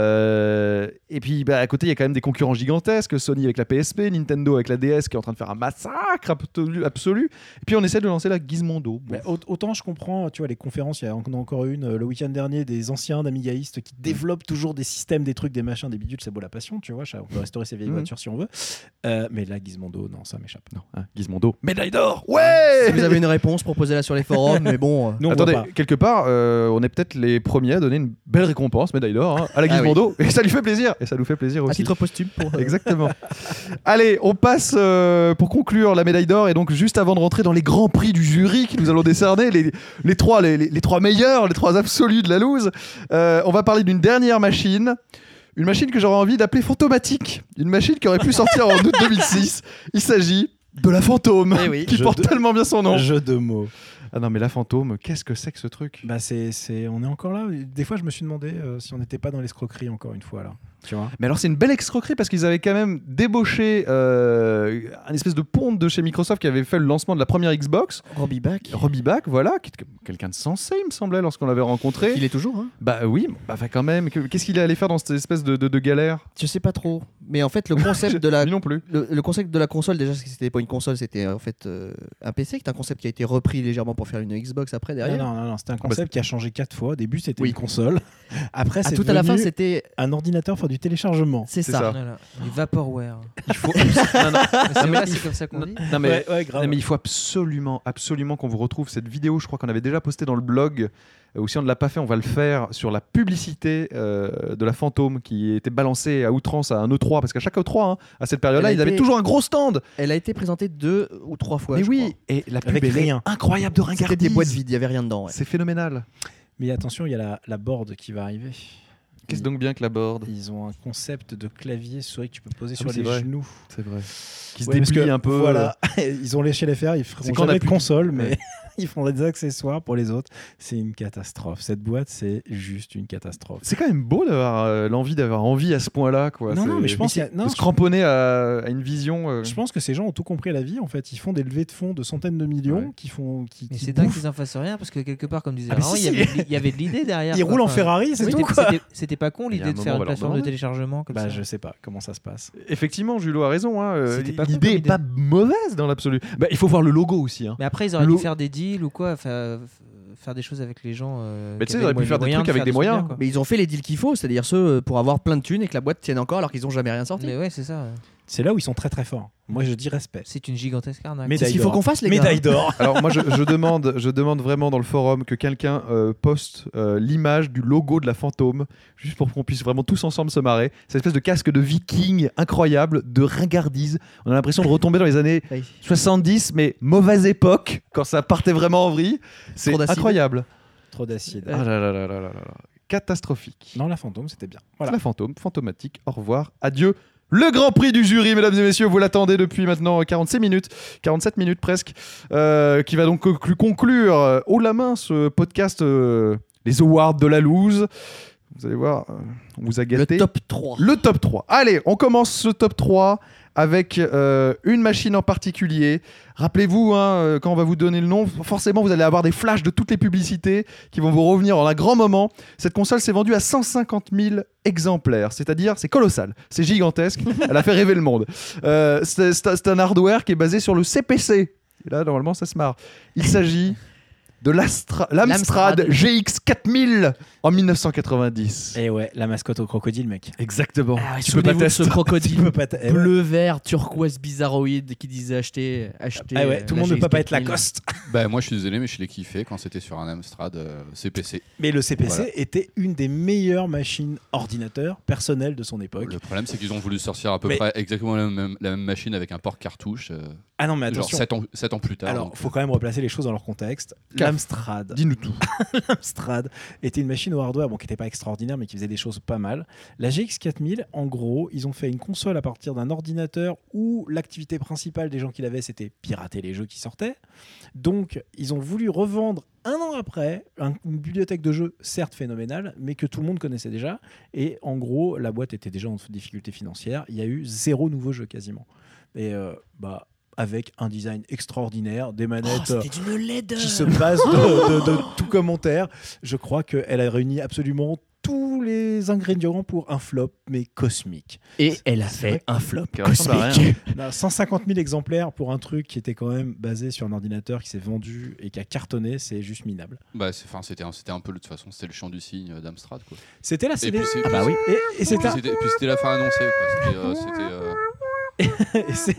Euh, et puis bah, à côté, il y a quand même des concurrents gigantesques. Sony avec la P S P, Nintendo avec la D S qui est en train de faire un massacre absolu. absolu. Et puis on essaie de lancer la Gizmondo. Bon. Mais au- autant je comprends, tu vois, les conférences, il y en a encore une euh, le week-end dernier, des anciens d'Amigaïstes qui développent toujours des systèmes, des trucs, des machins, des bidules, c'est beau la passion, tu vois, ça, on peut restaurer ses vieilles Mhm. voitures si on veut. Euh, mais là, Gizmondo, non, ça m'échappe. Non, hein, Gizmondo. Médaille d'or. Ouais. Si vous avez une réponse, proposez-la sur les forums, mais bon. euh, Non, on Attendez, voit pas. quelque part, euh, on est peut-être les premiers à donner une belle récompense, médaille d'or, hein, à la Ah Gizmondo. Et ça lui fait plaisir. Et ça nous fait plaisir À aussi. titre posthume pour. euh, Exactement. Allez, on passe euh, pour conclure la médaille d'or. Et donc, juste avant de rentrer dans les grands prix du jury que nous allons décerner, les, les, trois, les, les- les trois meilleurs, les trois absolus de la loose, euh, on va parler d'une dernière machine. Une machine que j'aurais envie d'appeler Fantomatique. Une machine qui aurait pu sortir en août deux mille six. Il s'agit de la Fantôme, Eh oui. qui Jeu porte de- tellement bien son nom. Jeu de mots. Ah non, mais la Fantôme, qu'est-ce que c'est que ce truc? Bah c'est, c'est, on est encore là. Des fois, je me suis demandé euh, si on n'était pas dans l'escroquerie encore une fois là. Tu vois. Mais alors c'est une belle escroquerie parce qu'ils avaient quand même débauché euh, un espèce de ponte de chez Microsoft qui avait fait le lancement de la première Xbox, Robbie Back. Robbie Back, voilà, qui était quelqu'un de sensé il me semblait lorsqu'on l'avait rencontré. Il est toujours, hein. Bah oui, bah enfin, quand même, que- qu'est-ce qu'il allait faire dans cette espèce de, de, de galère? Je sais pas trop. Mais en fait, le concept de la. Lui non plus. Le, le concept de la console, déjà, c'était pas une console, c'était en fait euh, un P C, qui est un concept qui a été repris légèrement pour faire une Xbox après derrière. Non, non, non, non, c'était un concept qui a changé quatre fois. Au début, c'était Oui. une console. Après, Ah, c'est tout à la fin, devenu c'était. un ordinateur pour du téléchargement. C'est C'est ça. ça. Voilà. Du Vaporware. Il faut. non, non, Mais c'est mais vrai, il c'est faut- comme ça qu'on dit. non, mais, Ouais, ouais, grave. non, mais il faut absolument, absolument qu'on vous retrouve cette vidéo. Je crois qu'on avait déjà posté dans le blog. euh, Ou si on ne l'a pas fait, on va le faire sur la publicité euh, de la Fantôme qui était balancée à outrance à un E trois. Parce qu'à chaque E trois, hein, à cette période-là, Elle a ils avaient été- toujours un gros stand. Elle a été présentée deux ou trois fois. Mais je oui, et la pub Avec elle est rien. incroyable de crois. C'était ringardise. des boîtes vides, il y avait rien dedans. ouais. C'est phénoménal. Mais attention, il y a la, la board qui va arriver. Qu'est-ce Ils- donc bien que la board? Ils ont un concept de clavier souris que tu peux poser Ah sur oui, c'est les vrai. genoux. C'est vrai. Qui se Ouais, parce déplie que, un peu. Voilà, ils ont léché les fers, ils C'est feront quand on a jamais de plus- console, mais Ouais. ils font des accessoires pour les autres. C'est une catastrophe. Cette boîte, c'est juste une catastrophe. C'est quand même beau d'avoir euh, l'envie d'avoir envie à ce point-là, quoi. Non, C'est- non, mais je pense qu'il y a- de non, se je- cramponner à, à une vision. euh, Je pense que ces gens ont tout compris à la vie. En fait, ils font des levées de fonds de centaines de millions, Ouais. qui font, qui, Mais qui c'est dingue bouffent. qu'ils en fassent rien parce que quelque part, comme disait Ah, mais Laurent, si, il y si. avait de- il y avait de l'idée derrière. Ils quoi. roulent en Enfin, Ferrari, c'est oui, tout. c'était- quoi. c'était- C'était pas con Il y a l'idée un de moment, faire on une va leur plateforme de demander. téléchargement comme Bah, ça. je sais pas comment ça se passe. Effectivement, Julo a raison. Hein, euh, C'était pas con L'idée comme est idée. pas mauvaise dans l'absolu. Bah, il faut voir le logo aussi. Hein. Mais après, ils auraient Le- dû faire des deals ou quoi, faire, faire des choses avec les gens. euh, Mais qui tu sais, ils avaient auraient pu les faire des moyens trucs de avec faire des trucs moyens. bien, quoi. Mais ils ont fait les deals qu'il faut, c'est-à-dire ceux euh, pour avoir plein de thunes et que la boîte tienne encore alors qu'ils ont jamais rien sorti. Mais ouais, c'est ça. C'est là où ils sont très très forts. Moi, je dis respect. C'est une gigantesque arnaque. Mais C'est ce qu'il faut qu'on fasse, les gars. Médaille d'or. Alors moi, je, je demande, je demande vraiment dans le forum que quelqu'un euh, poste euh, l'image du logo de la Fantôme, juste pour qu'on puisse vraiment tous ensemble se marrer. Cette espèce de casque de viking incroyable, de ringardise. On a l'impression de retomber dans les années Ouais. soixante-dix, mais mauvaise époque, quand ça partait vraiment en vrille. C'est Trop d'acide. incroyable. Trop d'acide. Ah là là là là là là là. Catastrophique. Non, la fantôme, c'était bien. Voilà. La Fantôme, fantomatique, au revoir, adieu. Le grand prix du jury, mesdames et messieurs, vous l'attendez depuis maintenant quarante-six minutes, quarante-sept minutes presque, euh, qui va donc conclu- conclure euh, haut la main ce podcast, euh, les awards de la loose. Vous allez voir, euh, on vous a Le gâté. top trois. Le top trois. Allez, on commence ce top trois avec euh, une machine en particulier. Rappelez-vous, hein, euh, quand on va vous donner le nom, forcément vous allez avoir des flashs de toutes les publicités qui vont vous revenir en un grand moment. Cette console s'est vendue à cent cinquante mille exemplaires, c'est-à-dire c'est colossal, c'est gigantesque, elle a fait rêver le monde. Euh, c'est, c'est- c'est un hardware qui est basé sur le C P C. Et là, normalement, ça se marre. Il s'agit de l'Astra- l'Amstrad L'Amstrad. G X quatre mille en mille neuf cent quatre-vingt-dix. Et ouais, la mascotte au crocodile, mec. Exactement. Ah ouais, tu peux pas souvenez-vous de ce tester. Tu crocodile peux pas. t- eh ouais. bleu vert turquoise bizarroïde qui disait acheter acheter. Ah ouais, tout le la monde ne G X peut pas être quatre mille. Lacoste. Bah, moi, je suis désolé, mais je l'ai kiffé quand c'était sur un Amstrad euh, C P C. Mais le C P C Voilà. était une des meilleures machines ordinateurs personnelles de son époque. Le problème, c'est qu'ils ont voulu sortir à peu Mais- près exactement la même, la même machine avec un port cartouche, euh, Ah non, mais genre attention. sept ans, sept ans plus tard. Alors, donc, faut quand même replacer les choses dans leur contexte. Car- L'Amstrad, Dis-nous tout. l'Amstrad était une machine au hardware bon, qui n'était pas extraordinaire, mais qui faisait des choses pas mal. La G X quatre mille, en gros, ils ont fait une console à partir d'un ordinateur où l'activité principale des gens qui l'avaient, c'était pirater les jeux qui sortaient. Donc, ils ont voulu revendre un an après un- une bibliothèque de jeux, certes phénoménale, mais que tout le monde connaissait déjà. Et en gros, la boîte était déjà en difficulté financière. Il y a eu zéro nouveau jeu quasiment. Et euh, bah, avec un design extraordinaire, des Oh, manettes euh, c'était une laideur. qui se passe de, de- de tout commentaire. Je crois qu'elle a réuni absolument tous les ingrédients pour un flop, mais cosmique. Et elle a C'est fait vrai un flop Qui ressemble à cosmique. Non, cent cinquante mille exemplaires pour un truc qui était quand même basé sur un ordinateur qui s'est vendu et qui a cartonné, c'est juste minable. bah, c'est- 'fin, c'était, un, c'était un peu, de toute façon, c'était le chant du cygne euh, d'Amstrad. Quoi. C'était la Et C D. puis, c'est- Ah bah oui. Et, et puis c'était un- c'était, puis c'était la fin annoncée. Quoi. C'était, euh, c'était, euh, et c'est-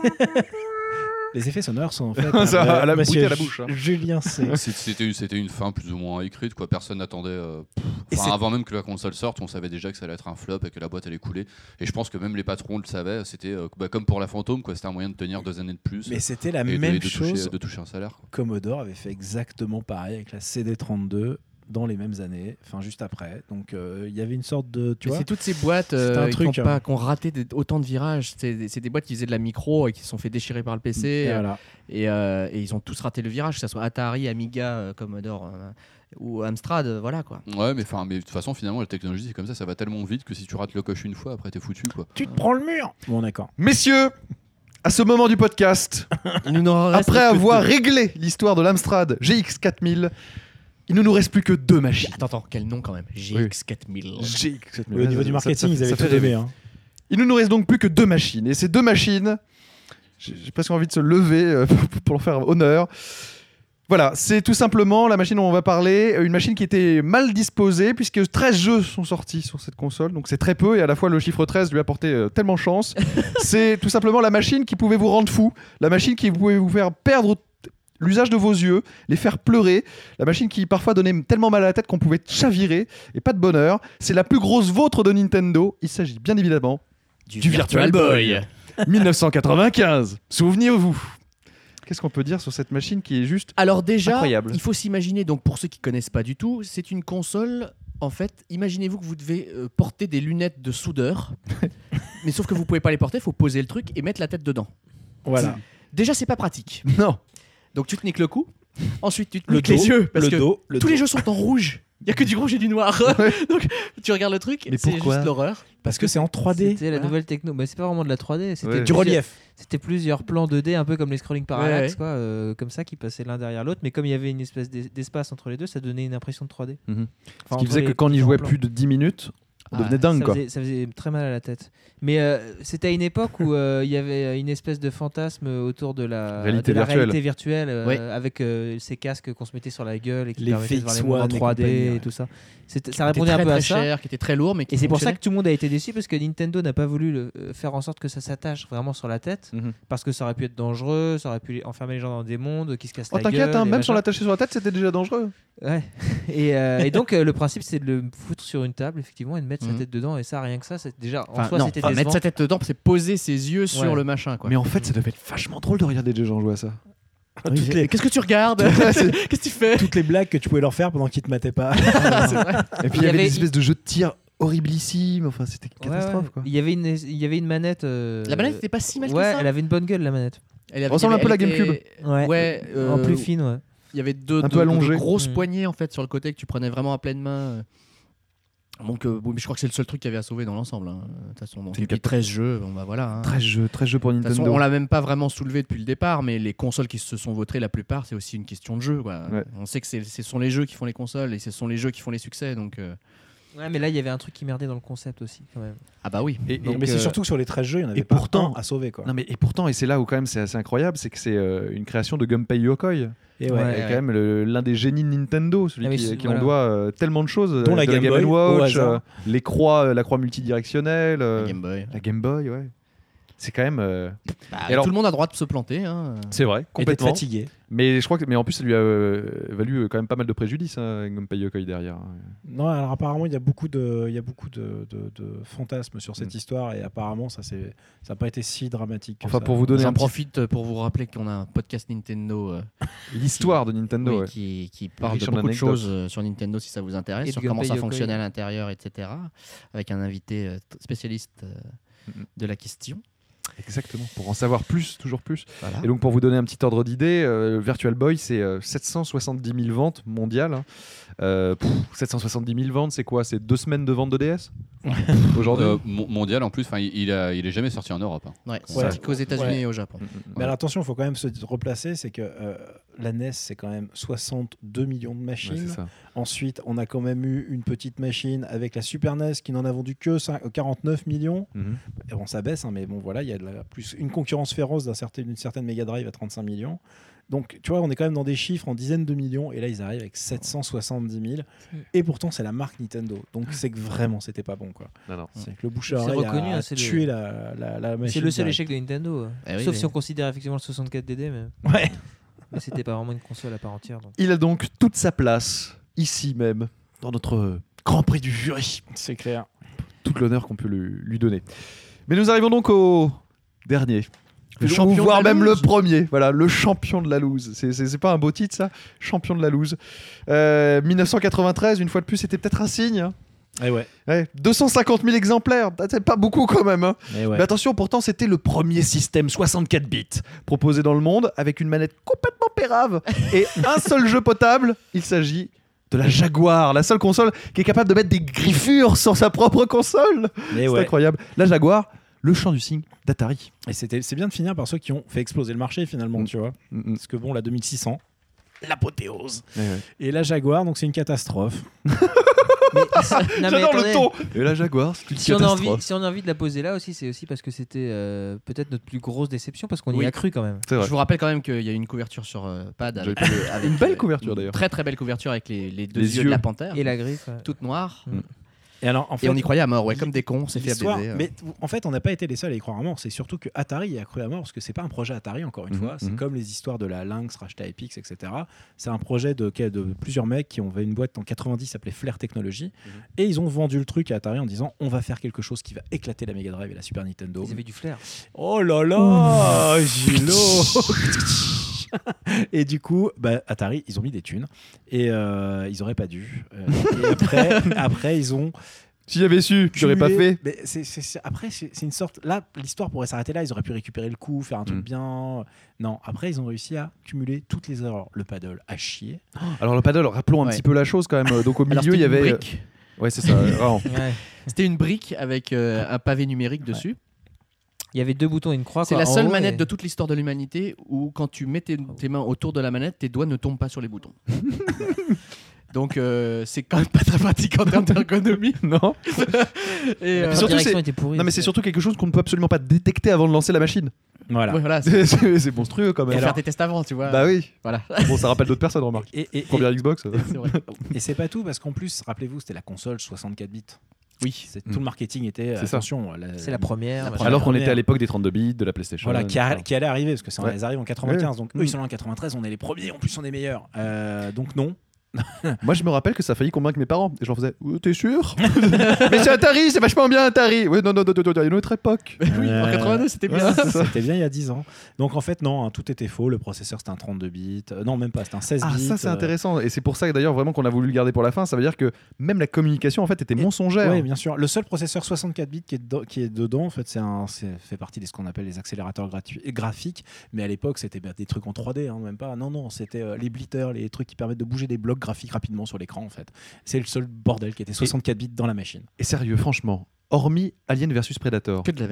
Les effets sonores sont en fait Ça, euh, à la monsieur bouteille à la bouche, hein. Julien C. c'est- c'était, c'était une fin plus ou moins écrite. Quoi. Personne n'attendait. euh, pff, Et enfin, c'est- avant même que la console sorte, on savait déjà que ça allait être un flop et que la boîte allait couler. Et je pense que même les patrons le savaient. C'était euh, bah, comme pour la Fantôme. Quoi. C'était un moyen de tenir deux années de plus. Mais c'était la et de, même et de toucher, chose. de toucher un salaire. Quoi. Commodore avait fait exactement pareil avec la C D trente-deux dans les mêmes années, enfin juste après. Donc euh, il y avait une sorte de, tu Mais vois. c'est toutes ces boîtes C'est euh, un qui, truc, ont hein. pas, qui ont raté des- autant de virages. C'est des, c'est des boîtes qui faisaient de la micro et qui se sont fait déchirer par le P C. Et euh, voilà. et, euh, et ils ont tous raté le virage, que ce soit Atari, Amiga, euh, Commodore euh, ou Amstrad. euh, voilà quoi. Ouais, mais, 'fin, mais de toute façon, finalement, la technologie, c'est comme ça. Ça va tellement vite que si tu rates le coche une fois, après, t'es foutu. Quoi. Tu te prends le mur. Bon d'accord. Messieurs, à ce moment du podcast, Il nous n'en reste après que avoir deux. réglé l'histoire de l'Amstrad G X quatre mille, il ne nous reste plus que deux machines. Attends, attends, quel nom quand même G X quatre mille. G X quatre mille. Au niveau du Ça- marketing, ça- ils avaient ça tout fait rêver. donné. Hein. Il ne nous reste donc plus que deux machines. Et ces deux machines, j'ai j'ai presque envie de se lever euh, pour leur faire honneur. Voilà, c'est tout simplement la machine dont on va parler, une machine qui était mal disposée puisque treize jeux sont sortis sur cette console, donc c'est très peu et à la fois le chiffre treize lui a porté euh, tellement chance. C'est tout simplement la machine qui pouvait vous rendre fou, la machine qui pouvait vous faire perdre t- l'usage de vos yeux, les faire pleurer, la machine qui parfois donnait tellement mal à la tête qu'on pouvait chavirer et pas de bonheur. C'est la plus grosse vôtre de Nintendo, il s'agit bien évidemment Du, du Virtual Boy. mille neuf cent quatre-vingt-quinze. Souvenez-vous. Qu'est-ce qu'on peut dire sur cette machine qui est juste Alors déjà, Incroyable. il faut s'imaginer, donc pour ceux qui connaissent pas du tout, c'est une console, en fait, imaginez-vous que vous devez euh, porter des lunettes de soudeur, mais sauf que vous pouvez pas les porter, il faut poser le truc et mettre la tête dedans. Voilà. Déjà, c'est pas pratique. non. Donc tu te niques le cou, ensuite tu te Le niques dos, les yeux, parce le que dos, le tous dos. les jeux sont en rouge. Il y a que du rouge et du noir. Ouais. Donc tu regardes le truc, Mais c'est pourquoi juste l'horreur. Parce que c'est en trois D. C'était la Voilà. nouvelle techno. Bah, c'est pas vraiment de la trois D, c'était Ouais. Du plusieurs- relief. C'était plusieurs plans deux D, un peu comme les scrolling parallax, Ouais, ouais. quoi, euh, comme ça, qui passaient l'un derrière l'autre. Mais comme il y avait une espèce d'es- d'espace entre les deux, ça donnait une impression de trois D. Mhm. Enfin, Ce qui entre faisait les que quand on y différents jouait plans. plus de dix minutes, on Ah, devenait dingue ça quoi. faisait, ça faisait très mal à la tête. Mais euh, c'était à une époque où euh, il y avait une espèce de fantasme autour de la Réalité de la virtuelle. réalité virtuelle, euh, Oui. avec euh, ces casques qu'on se mettait sur la gueule et qui Les permettaient de voir les mondes en V X un et trois D compagnie, et ouais. tout ça. C'était- Qui ça était répondait un très, peu à très ça. cher, qui était très lourd, mais qui Et c'est pour ça fonctionnait. que tout le monde a été déçu parce que Nintendo n'a pas voulu le, euh, faire en sorte que ça s'attache vraiment sur la tête Mhm. parce que ça aurait pu être dangereux, ça aurait pu les- enfermer les gens dans des mondes qui se cassent Oh la gueule. t'inquiète, hein, et même sans machin. l'attacher sur la tête, c'était déjà dangereux. Ouais. Et, euh, et donc euh, le principe c'est de le foutre sur une table effectivement et de mettre Mhm. sa tête dedans et ça rien que ça c'est déjà en Enfin, soi non, c'était enfin, mettre décevant. sa tête dedans, c'est poser ses yeux sur Ouais. le machin. Quoi. Mais en fait, ça devait être vachement drôle de regarder des gens jouer à ça. Oui, toutes, c'est- les, Qu'est-ce que tu regardes C'est- Qu'est-ce que tu fais toutes les blagues que tu pouvais leur faire pendant qu'ils te mataient pas. C'est vrai. Et puis il Il y y avait avait- des espèces de jeux de tir horriblissimes. Enfin, c'était une Ouais, catastrophe ouais. quoi. Il y avait une il y avait une manette. euh, La manette n'était pas si mal Ouais, que ça. elle avait une bonne gueule la manette. Elle avait- ressemble un peu à la elle était- GameCube. Ouais. Ouais. euh, En plus fine ouais. Il y avait deux, Un deux- peu allongé. deux grosses Mhm. poignées en fait sur le côté que tu prenais vraiment à pleine main. euh. Donc, euh, bon, mais je crois que c'est le seul truc qu'il y avait à sauver dans l'ensemble. hein, De toute façon, donc, C'est et le puis quatre- treize jeux, bon bah voilà. hein. treize jeux, treize jeux pour De toute façon, Nintendo. on l'a même pas vraiment soulevé depuis le départ, mais les consoles qui se sont vautrées, la plupart, c'est aussi une question de jeu. Quoi. Ouais. On sait que c'est- ce sont les jeux qui font les consoles et ce sont les jeux qui font les succès. Donc, euh, Ouais, mais là, il y avait un truc qui merdait dans le concept aussi, quand même. Ah bah oui. Et, et- Donc, mais c'est euh, surtout que sur les treize jeux, il y en avait et pas pourtant- un à sauver quoi. Non mais et pourtant et c'est là où quand même c'est assez incroyable, c'est que c'est euh, une création de Gunpei Yokoi, Et Ouais. ouais. et quand même le- l'un des génies de Nintendo, celui Ah oui, qui, c'est- qui voilà. en doit euh, tellement de choses, Dont euh, la de Game Boy, au Watch, hasard. euh, les croix, euh, la croix multidirectionnelle, euh, la Game Boy. la Game Boy, ouais. C'est quand même. euh, Bah, Et alors- tout le monde a le droit de se planter. Hein. C'est vrai, Et d'être complètement. fatigué. Mais je crois que, mais en plus, ça lui a euh, valu euh, quand même pas mal de préjudice, hein, Gunpei Yokoi derrière. Non, alors apparemment, il y a beaucoup de, il y a beaucoup de, de, de fantasmes sur cette Mm. histoire et apparemment, ça c'est, ça n'a pas été si dramatique. que Enfin, ça. pour vous donner un J'en petit- profite pour vous rappeler qu'on a un podcast Nintendo euh, l'histoire de Nintendo. oui, ouais. qui, qui parle Riche de en beaucoup de anecdotes. choses euh, sur Nintendo si ça vous intéresse, Et sur de comment ça Gunpei fonctionne Yokoi. à l'intérieur, et cetera. Avec un invité euh, t- spécialiste euh, Mhm. de la question. Exactement, pour en savoir plus, toujours plus. Voilà. Et donc, pour vous donner un petit ordre d'idée, euh, Virtual Boy, c'est euh, sept cent soixante-dix mille ventes mondiales. hein. Euh, pff, sept cent soixante-dix mille ventes, c'est quoi? C'est deux semaines de vente de D S aujourd'hui. Euh, mon- mondial en plus, enfin, il, il a, il est jamais sorti en Europe. hein. Ouais, Ouais. c'est qu'aux États-Unis Ouais. et au Japon. Mais alors, attention, il faut quand même se replacer, c'est que euh, la N E S, c'est quand même soixante-deux millions de Ouais, machines. c'est ça. Ensuite, on a quand même eu une petite machine avec la Super N E S qui n'en a vendu que cinq- euh, quarante-neuf millions. Mhm. Et bon, ça baisse, hein, mais bon, voilà, il y a de la- plus une concurrence féroce d'un certain, d'une certaine Mega Drive à trente-cinq millions. Donc, tu vois, on est quand même dans des chiffres en dizaines de millions, et là, ils arrivent avec sept cent soixante-dix mille. Et pourtant, c'est la marque Nintendo. Donc, c'est que vraiment, c'était pas bon, quoi. Non, non. C'est que le bouche à C'est oreille reconnu, a hein, c'est le- tué la, la, la machine. C'est le seul direct. échec de Nintendo. Eh oui, Sauf mais- si on considère effectivement le soixante-quatre D D, mais, Ouais. mais c'était pas vraiment une console à part entière. Donc. Il a donc toute sa place, ici même, dans notre Grand Prix du jury. C'est clair. Tout l'honneur qu'on peut lui, lui donner. Mais nous arrivons donc au dernier. Le Ou champion voire de la même loose. le premier. Voilà, le champion de la loose. C'est, c'est, c'est pas un beau titre, ça? Champion de la loose. Euh, dix-neuf cent quatre-vingt-treize, une fois de plus, c'était peut-être un signe. hein. Et ouais. Ouais, deux cent cinquante mille exemplaires, c'est pas beaucoup quand même. hein. Et ouais. Mais attention, pourtant, c'était le premier système soixante-quatre bits proposé dans le monde avec une manette complètement pérave et un seul jeu potable. Il s'agit de la Jaguar, la seule console qui est capable de mettre des griffures sur sa propre console. Et C'est ouais. incroyable. La Jaguar, le chant du cygne d'Atari. Et c'était, c'est bien de finir par ceux qui ont fait exploser le marché finalement, Mm. tu vois. Mm, mm. Parce que bon, la deux mille six cents, l'apothéose. Ouais, ouais. Et la Jaguar, donc c'est une catastrophe. Mais, non, mais J'adore le attendez, ton. Et la Jaguar, c'est une Si on, a catastrophe. envie, si on a envie de la poser là aussi, c'est aussi parce que c'était euh, peut-être notre plus grosse déception parce qu'on y Oui. a cru quand même. C'est vrai. Je vous rappelle quand même qu'il y a une couverture sur euh, pad avec, J'avais les- avec, Une belle euh, couverture, une d'ailleurs. Très très belle couverture avec les, les deux Les yeux, yeux. de la panthère, Et la griffe. ouais. toute noire. Et alors, en fait, Et on y croyait à mort, ouais, comme des cons, on s'est fait l'histoire- baiser. Mais en fait, on n'a pas été les seuls à y croire à mort. C'est surtout que Atari y a cru à mort parce que c'est pas un projet Atari, encore une Mhm, fois. C'est mhm. comme les histoires de la Lynx rachetée à Epix, et cetera. C'est un projet de, de plusieurs mecs qui ont fait une boîte en quatre-vingt-dix qui s'appelait Flair Technologies. Et ils ont vendu le truc à Atari en disant on va faire quelque chose qui va éclater la Mega Drive et la Super Nintendo. Ils avaient du flair. Oh là là, Gilo. Et du coup, bah, Atari, ils ont mis des thunes et euh, ils auraient pas dû. Euh, et après, après, ils ont Si j'avais su, j'aurais pas cumulé- fait. Mais c'est, c'est- c'est- après, c'est, c'est une sorte. Là, l'histoire pourrait s'arrêter là. Ils auraient pu récupérer le coup, faire un truc Mm. bien. Non, après, ils ont réussi à cumuler toutes les erreurs. Le paddle à chier. Alors le paddle, rappelons un Ouais. petit peu la chose quand même. Donc au Alors, milieu, il y c'était une avait. brique. Ouais, c'est ça. vraiment. Ouais. C'était une brique avec euh, un pavé numérique dessus. Il y avait deux boutons et une croix. C'est quoi, la en seule haut, manette et- de toute l'histoire de l'humanité où quand tu mets tes, tes mains autour de la manette, tes doigts ne tombent pas sur les boutons. Donc euh, c'est quand même pas très pratique en termes d'ergonomie. Non. Et, La euh, surtout, direction c'est- était pourrie. Non, mais c'est surtout quelque chose qu'on ne peut absolument pas détecter avant de lancer la machine. Voilà. ouais, voilà, c'est C'est c'est- c'est monstrueux quand faut même. faire tes tests avant, tu vois. Bah oui. Voilà. Bon, ça rappelle d'autres personnes, remarque. Et, et, et, Première Xbox. euh. C'est vrai. et c'est pas tout parce qu'en plus, rappelez-vous, c'était la console soixante-quatre bits. Oui. C'est, Mm. tout le marketing était. C'est ça. Attention, la- C'est la première. La machin. première. Alors qu'on était première. à l'époque des trente-deux bits, de la PlayStation. Voilà, qui, a- Voilà. qui allait arriver, parce que ça, Ouais. ils arrivent en quatre-vingt-quinze, Ouais. donc eux ils sont là en quatre-vingt-treize, on est les premiers, en plus on est meilleurs. Euh, donc non. Moi, je me rappelle que ça a failli convaincre mes parents. Et je leur faisais euh, T'es sûr Mais c'est Atari, c'est vachement bien Atari. Oui, non, non, non, non, non, il y a une autre époque. oui, en Euh, quatre-vingt-deux, c'était bien. ouais, c'est ça. C'était bien il y a dix ans. Donc en fait, non, hein, tout était faux. Le processeur c'était un trente-deux bits. Euh, non, même pas, c'était un seize Ah, bits. ça, c'est euh, intéressant. Et c'est pour ça d'ailleurs vraiment qu'on a voulu le garder pour la fin. Ça veut dire que même la communication en fait était Et- mensongère. Oui, bien sûr. Le seul processeur soixante-quatre bits qui est, dedans- qui est dedans, en fait, c'est un, c'est fait partie de ce qu'on appelle les accélérateurs gratu- graphiques. Mais à l'époque, c'était bien des trucs en trois D, hein, même pas. Non, non, c'était euh, les blitters, les trucs qui permettent de bouger des blocs graphiques rapidement sur l'écran, en fait. C'est le seul bordel qui était soixante-quatre bits dans la machine. Et sérieux, franchement, hormis Alien versus Predator, Que de la merde.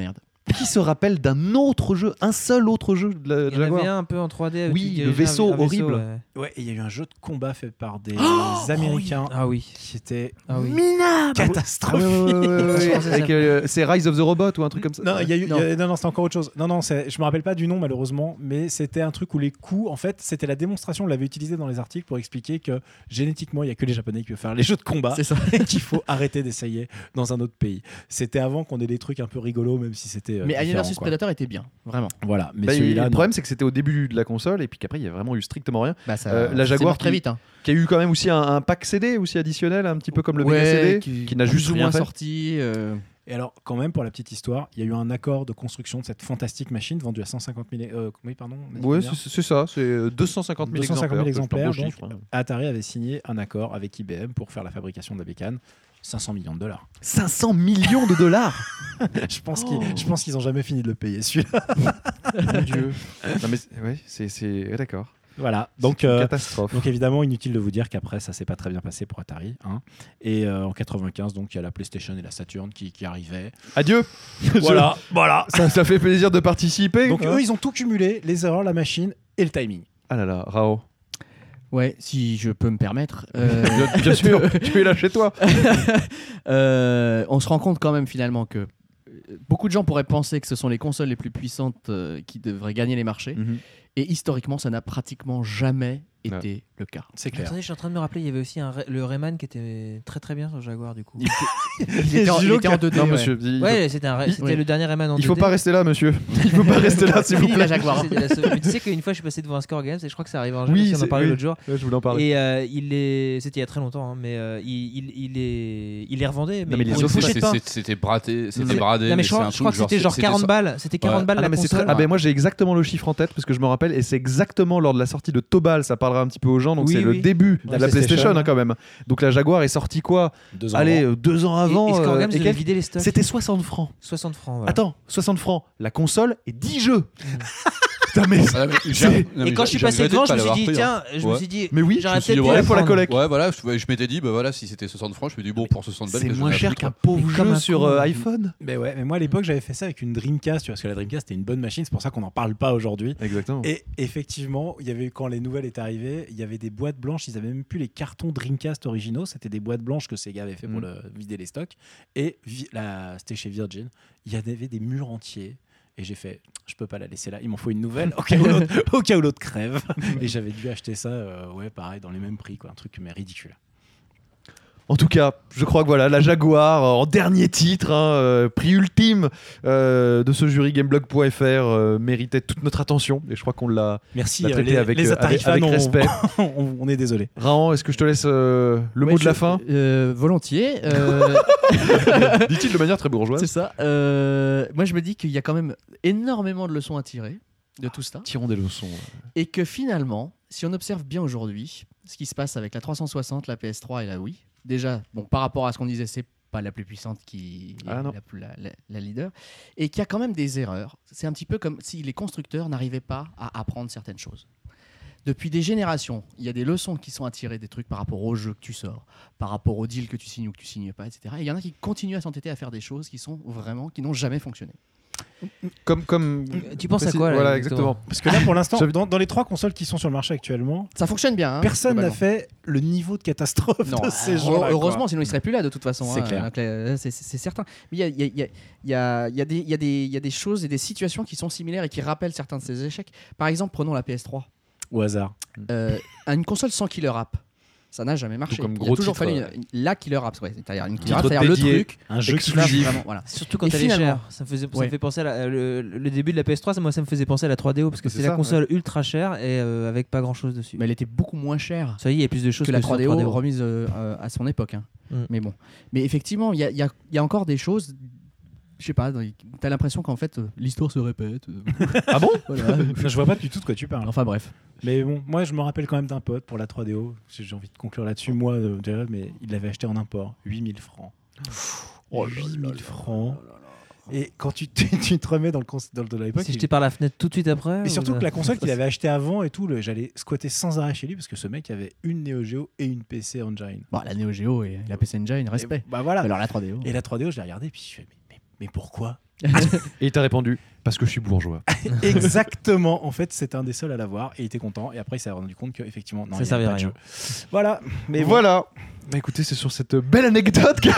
Qui se rappelle d'un autre jeu, un seul autre jeu de la Il y en Jaguar avait un un peu en trois D. Avec Oui, qui le dirigeait vaisseau un- un horrible. ouais. Ouais, et il y a eu un jeu de combat fait par des Oh Américains Ah oui. qui était Ah oui. minable catastrophique. Ah ouais, ouais, ouais, ouais, ouais. Franchement, c'est Avec, euh, c'est Rise of the Robot ou un truc comme ça. Non, il y a eu, Non. il y a- non, non, c'était encore autre chose. Non, non, c'est- je me rappelle pas du nom malheureusement, mais c'était un truc où les coups, en fait, c'était la démonstration. On l'avait utilisé dans les articles pour expliquer que génétiquement, il y a que les Japonais qui peuvent faire les jeux de combat C'est ça. et qu'il faut arrêter d'essayer dans un autre pays. C'était avant qu'on ait des trucs un peu rigolos, même si c'était. euh, Mais Alien différent, versus quoi. Predator était bien, vraiment. Voilà, mais Bah, celui-là, le non. problème, c'est que c'était au début de la console et puis qu'après, il y a vraiment eu strictement rien. Bah, ça, Euh, la c'est Jaguar mort très qui- vite. Hein. Qui a eu quand même aussi un, un pack C D aussi additionnel, un petit peu comme le Ouais, Mega C D, qui, qui n'a plus juste ou rien moins fait. sorti. euh, Et alors, quand même, pour la petite histoire, il y a eu un accord de construction de cette fantastique machine vendue à cent cinquante mille. Euh, oui, pardon. on a dit Ouais, combien c'est c'est ça, c'est deux cent cinquante mille deux cent cinquante mille exemplaires. exemplaires, c'est un beau donc. chiffre, hein. Atari avait signé un accord avec I B M pour faire la fabrication de la bécane. cinq cents millions de dollars. cinq cents millions de dollars je pense Oh. qu'ils, je pense qu'ils ont jamais fini de le payer celui-là. Mon Dieu. Non, mais c'est- ouais, c'est c'est- ouais, d'accord. Voilà. C'est Donc, une euh, catastrophe. donc évidemment, inutile de vous dire qu'après, ça s'est pas très bien passé pour Atari. Hein. Et euh, en quatre-vingt-quinze, donc il y a la PlayStation et la Saturn qui, qui arrivaient. Adieu. Voilà, voilà. Ça, ça fait plaisir de participer. Donc Hein. eux, ils ont tout cumulé, les erreurs, la machine et le timing. Ah là là, Rao. Ouais, si je peux me permettre. euh, Bien, bien sûr, tu es là chez toi. euh, on se rend compte quand même finalement que euh, beaucoup de gens pourraient penser que ce sont les consoles les plus puissantes euh, qui devraient gagner les marchés. Et historiquement, ça n'a pratiquement jamais Ouais. été le cas. C'est clair. Attendez, je suis en train de me rappeler, il y avait aussi un Ray- le Rayman qui était très très bien sur Jaguar du coup. Il était en, il était en deux D. Non, ouais. monsieur, il, Ouais, c'était un Ray- c'était Oui. le dernier Rayman en il faut deux D. pas rester là, monsieur. Il faut pas rester là, s'il vous Fini plaît. la Jaguar. C'était la seule- Mais tu sais qu'une fois je suis passé devant un Score Games et je crois que ça arrive en jeu, Oui, on en c'est- parlait oui. l'autre jour. Ouais, je voulais en parler. Et euh, il est, c'était il y a très longtemps, hein, mais euh, il, il, il est, il est revendé. Non, mais les pour une offres, bouchée de pain. C'est- C'était braté, c'était mais- bradé. Non mais mais je c'est crois, un je crois que truc c'était genre c'était quarante so- balles. C'était quarante Ouais. balles Ah la non, mais c'est console. très- ah ben moi j'ai exactement le chiffre en tête parce que je me rappelle et c'est exactement lors de la sortie de Tobal, ça parlera un petit peu aux gens, donc Oui, c'est le oui. début de La la PlayStation, PlayStation, hein, quand même. Donc la Jaguar est sortie quoi Deux ans Allez, avant. euh, deux ans Et- avant. et Score euh, Games et devait quelques- vider les stocks. C'était soixante francs. soixante francs. voilà. Attends, soixante francs. La console et dix jeux. Putain, mais, Ah, mais j'ai- C'est- non, mais Et quand j'ai- je suis j'ai passé regretté devant, de je pas me suis l'avoir dit pris, hein. tiens, je me Ouais. suis dit. mais oui, j'aurais Je me suis dit, peut-être ouais, pu pour la prendre. collecte. Ouais, voilà, je, je m'étais dit, bah voilà, si c'était soixante francs, je me dis, bon, pour soixante balles, c'est qu'est-ce que moins j'en ai cher à foutre, qu'un quoi. pauvre Mais comme jeu un sur con. euh, iPhone. Mais ouais, mais moi à l'époque j'avais fait ça avec une Dreamcast, tu vois, parce que la Dreamcast c'était une bonne machine, c'est pour ça qu'on n'en parle pas aujourd'hui. Exactement. Et effectivement, il y avait quand les nouvelles étaient arrivées, il y avait des boîtes blanches, ils avaient même plus les cartons Dreamcast originaux, c'était des boîtes blanches que Sega avait fait pour Mm. le, vider les stocks. Et vi- la- c'était chez Virgin, il y avait des murs entiers. Et j'ai fait, je peux pas la laisser là, il m'en faut une nouvelle au cas où l'autre, au cas où l'autre crève. Et j'avais dû acheter ça, euh, ouais, pareil, dans les mêmes prix, quoi, un truc mais ridicule. En tout cas, je crois que voilà, la Jaguar euh, en dernier titre, hein, euh, prix ultime euh, de ce jury Gameblog point F R, euh, méritait toute notre attention et je crois qu'on l'a Merci, l'a euh, traité les, avec, les euh, Atari avec, avec fans, on- respect. on, on est désolé. Raon, est-ce que je te laisse euh, le Ouais, mot de la je- fin euh, Volontiers. euh, Dit-il de manière très bourgeoise. C'est ça. Euh, moi, je me dis qu'il y a quand même énormément de leçons à tirer de tout ça. Tirons des leçons. Et que finalement, si on observe bien aujourd'hui ce qui se passe avec la trois cent soixante, la P S trois et la Wii, déjà, bon, par rapport à ce qu'on disait, c'est pas la plus puissante qui est Ah non. la, plus- la- la- la leader, et qu'il y a quand même des erreurs. C'est un petit peu comme si les constructeurs n'arrivaient pas à apprendre certaines choses. Depuis des générations, il y a des leçons qui sont à tirer des trucs par rapport aux jeux que tu sors, par rapport aux deals que tu signes ou que tu signes pas, et cetera. Et il y en a qui continuent à s'entêter à faire des choses qui sont vraiment, qui n'ont jamais fonctionné. Comme, comme... Tu penses à quoi là, Voilà, exactement. Parce que là, pour l'instant, J'avais- dans, dans les trois consoles qui sont sur le marché actuellement, Ça fonctionne bien. hein, personne n'a globalement. fait le niveau de catastrophe Non, de ces euh, gens-là. heureusement, quoi. sinon il serait plus là de toute façon. C'est hein, clair. donc, euh, c'est- c'est c'est certain. Mais il y a, il y a- il y a- il y a- il y a des- il y a des- il y a des choses et des situations qui sont similaires et qui rappellent certains de ces échecs. Par exemple, prenons la P S trois. Au hasard. Euh, une console sans killer app, ça n'a jamais marché. comme il gros a toujours titre, fallu euh, une- la killer app, ouais, c'est-à-dire une killer titre app, c'est-à-dire le dédié. truc. Un jeu qui qui marche exclusif. vraiment, voilà. Surtout quand Et elle est finalement- chère. Ça me faisait, ça Ouais. me fait penser à la- le, le début de la P S trois, ça, moi ça me faisait penser à la trois D O parce que C'est c'est ça, la console ultra chère et euh, avec pas grand chose dessus. Mais elle était beaucoup moins chère Ça y est, il y a plus de choses que la sur trois D O remise euh, euh, à son époque. hein. Mm. Mais bon. Mais effectivement, il y a, il y a- il y a encore des choses. Je sais pas, t'as l'impression qu'en fait euh, l'histoire se répète. euh, Ah bon voilà. Je vois pas du tout de quoi tu parles. Enfin bref. Mais bon, moi je me rappelle quand même d'un pote pour la trois D O. J'ai envie de conclure là-dessus. Moi, euh, déjà, mais il l'avait acheté en import. huit mille francs. Oh là huit là mille là francs. Et quand tu, tu, tu te remets dans le, cons- dans le de l'époque. Si jeté par la fenêtre tout de suite après. Et ou surtout ça- que la console qu'il avait achetée avant et tout, le- j'allais squatter sans arrêt chez lui parce que ce mec avait une Neo Geo et une P C Engine. Bon, la Neo Geo et la P C Engine, respect. Et, bah voilà. Alors la trois D O. Et la trois D O, je l'ai regardé et puis je fais mais, mais, mais pourquoi Et il t'a répondu parce que je suis bourgeois. Exactement. En fait, c'était un des seuls à l'avoir et il était content. Et après, il s'est rendu compte qu'effectivement, non, Ça il y avait servait pas à de rien. jeu. Voilà. Mais bon. Voilà. Bah écoutez, c'est sur cette belle anecdote que...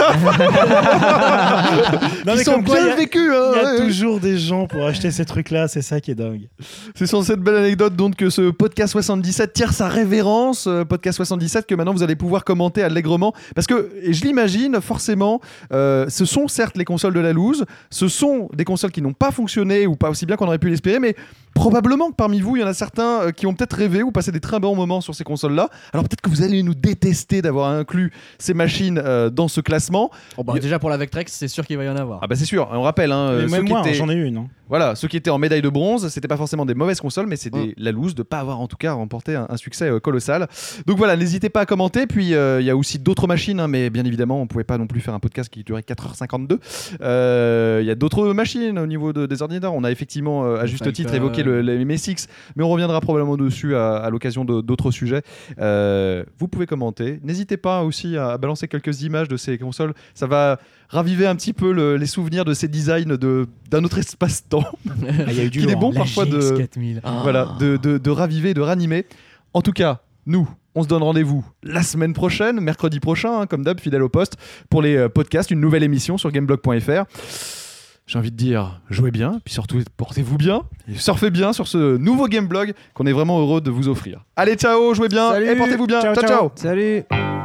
Non, Ils mais sont comme quoi, bien il y a- vécus. Hein, Il y a ouais. toujours des gens pour acheter ces trucs-là, c'est ça qui est dingue. C'est sur cette belle anecdote donc que ce podcast soixante-dix-sept tire sa révérence. euh, Podcast soixante-dix-sept que maintenant vous allez pouvoir commenter allègrement. Parce que, et je l'imagine, forcément, euh, ce sont certes les consoles de la loose, ce sont des consoles qui n'ont pas fonctionné ou pas aussi bien qu'on aurait pu l'espérer, mais probablement que parmi vous, il y en a certains euh, qui ont peut-être rêvé ou passé des très bons moments sur ces consoles-là. Alors peut-être que vous allez nous détester d'avoir inclus ces machines euh, dans ce classement. Oh, bah, déjà pour la Vectrex, c'est sûr qu'il va y en avoir. Ah bah c'est sûr, on rappelle, hein, Mais euh, ceux même qui moi, étaient... j'en ai une. hein. Voilà, ceux qui étaient en médaille de bronze, c'était pas forcément des mauvaises consoles, mais c'est des- Mm. la loose de pas avoir en tout cas remporté un, un succès euh, colossal. Donc voilà, n'hésitez pas à commenter. Puis euh, il y a aussi d'autres machines, hein, mais bien évidemment, on pouvait pas non plus faire un podcast qui durait quatre heures cinquante-deux. Euh, Il y a d'autres machines au niveau de- des ordinateurs. On a effectivement, euh, à Le juste Falcon. titre, évoqué le, les M S X, mais on reviendra probablement dessus à, à l'occasion de- d'autres sujets. Euh, vous pouvez commenter. N'hésitez pas aussi à, à balancer quelques images de ces consoles. Ça va raviver un petit peu le- les souvenirs de ces designs de- d'un autre espace-temps. Ah, il y a eu du Qu'il est lourd, bon hein. La parfois G de- X quatre mille. Ah. Voilà, de, de, de raviver, de ranimer. En tout cas, nous, on se donne rendez-vous la semaine prochaine, mercredi prochain, hein, comme d'hab, fidèle au poste, pour les euh, podcasts, une nouvelle émission sur gameblog point f r. J'ai envie de dire, jouez bien, puis surtout, portez-vous bien, et surfez bien sur ce nouveau Gameblog qu'on est vraiment heureux de vous offrir. Allez, ciao, jouez bien, Salut, et portez-vous bien. ciao, ciao. ciao. ciao. Salut.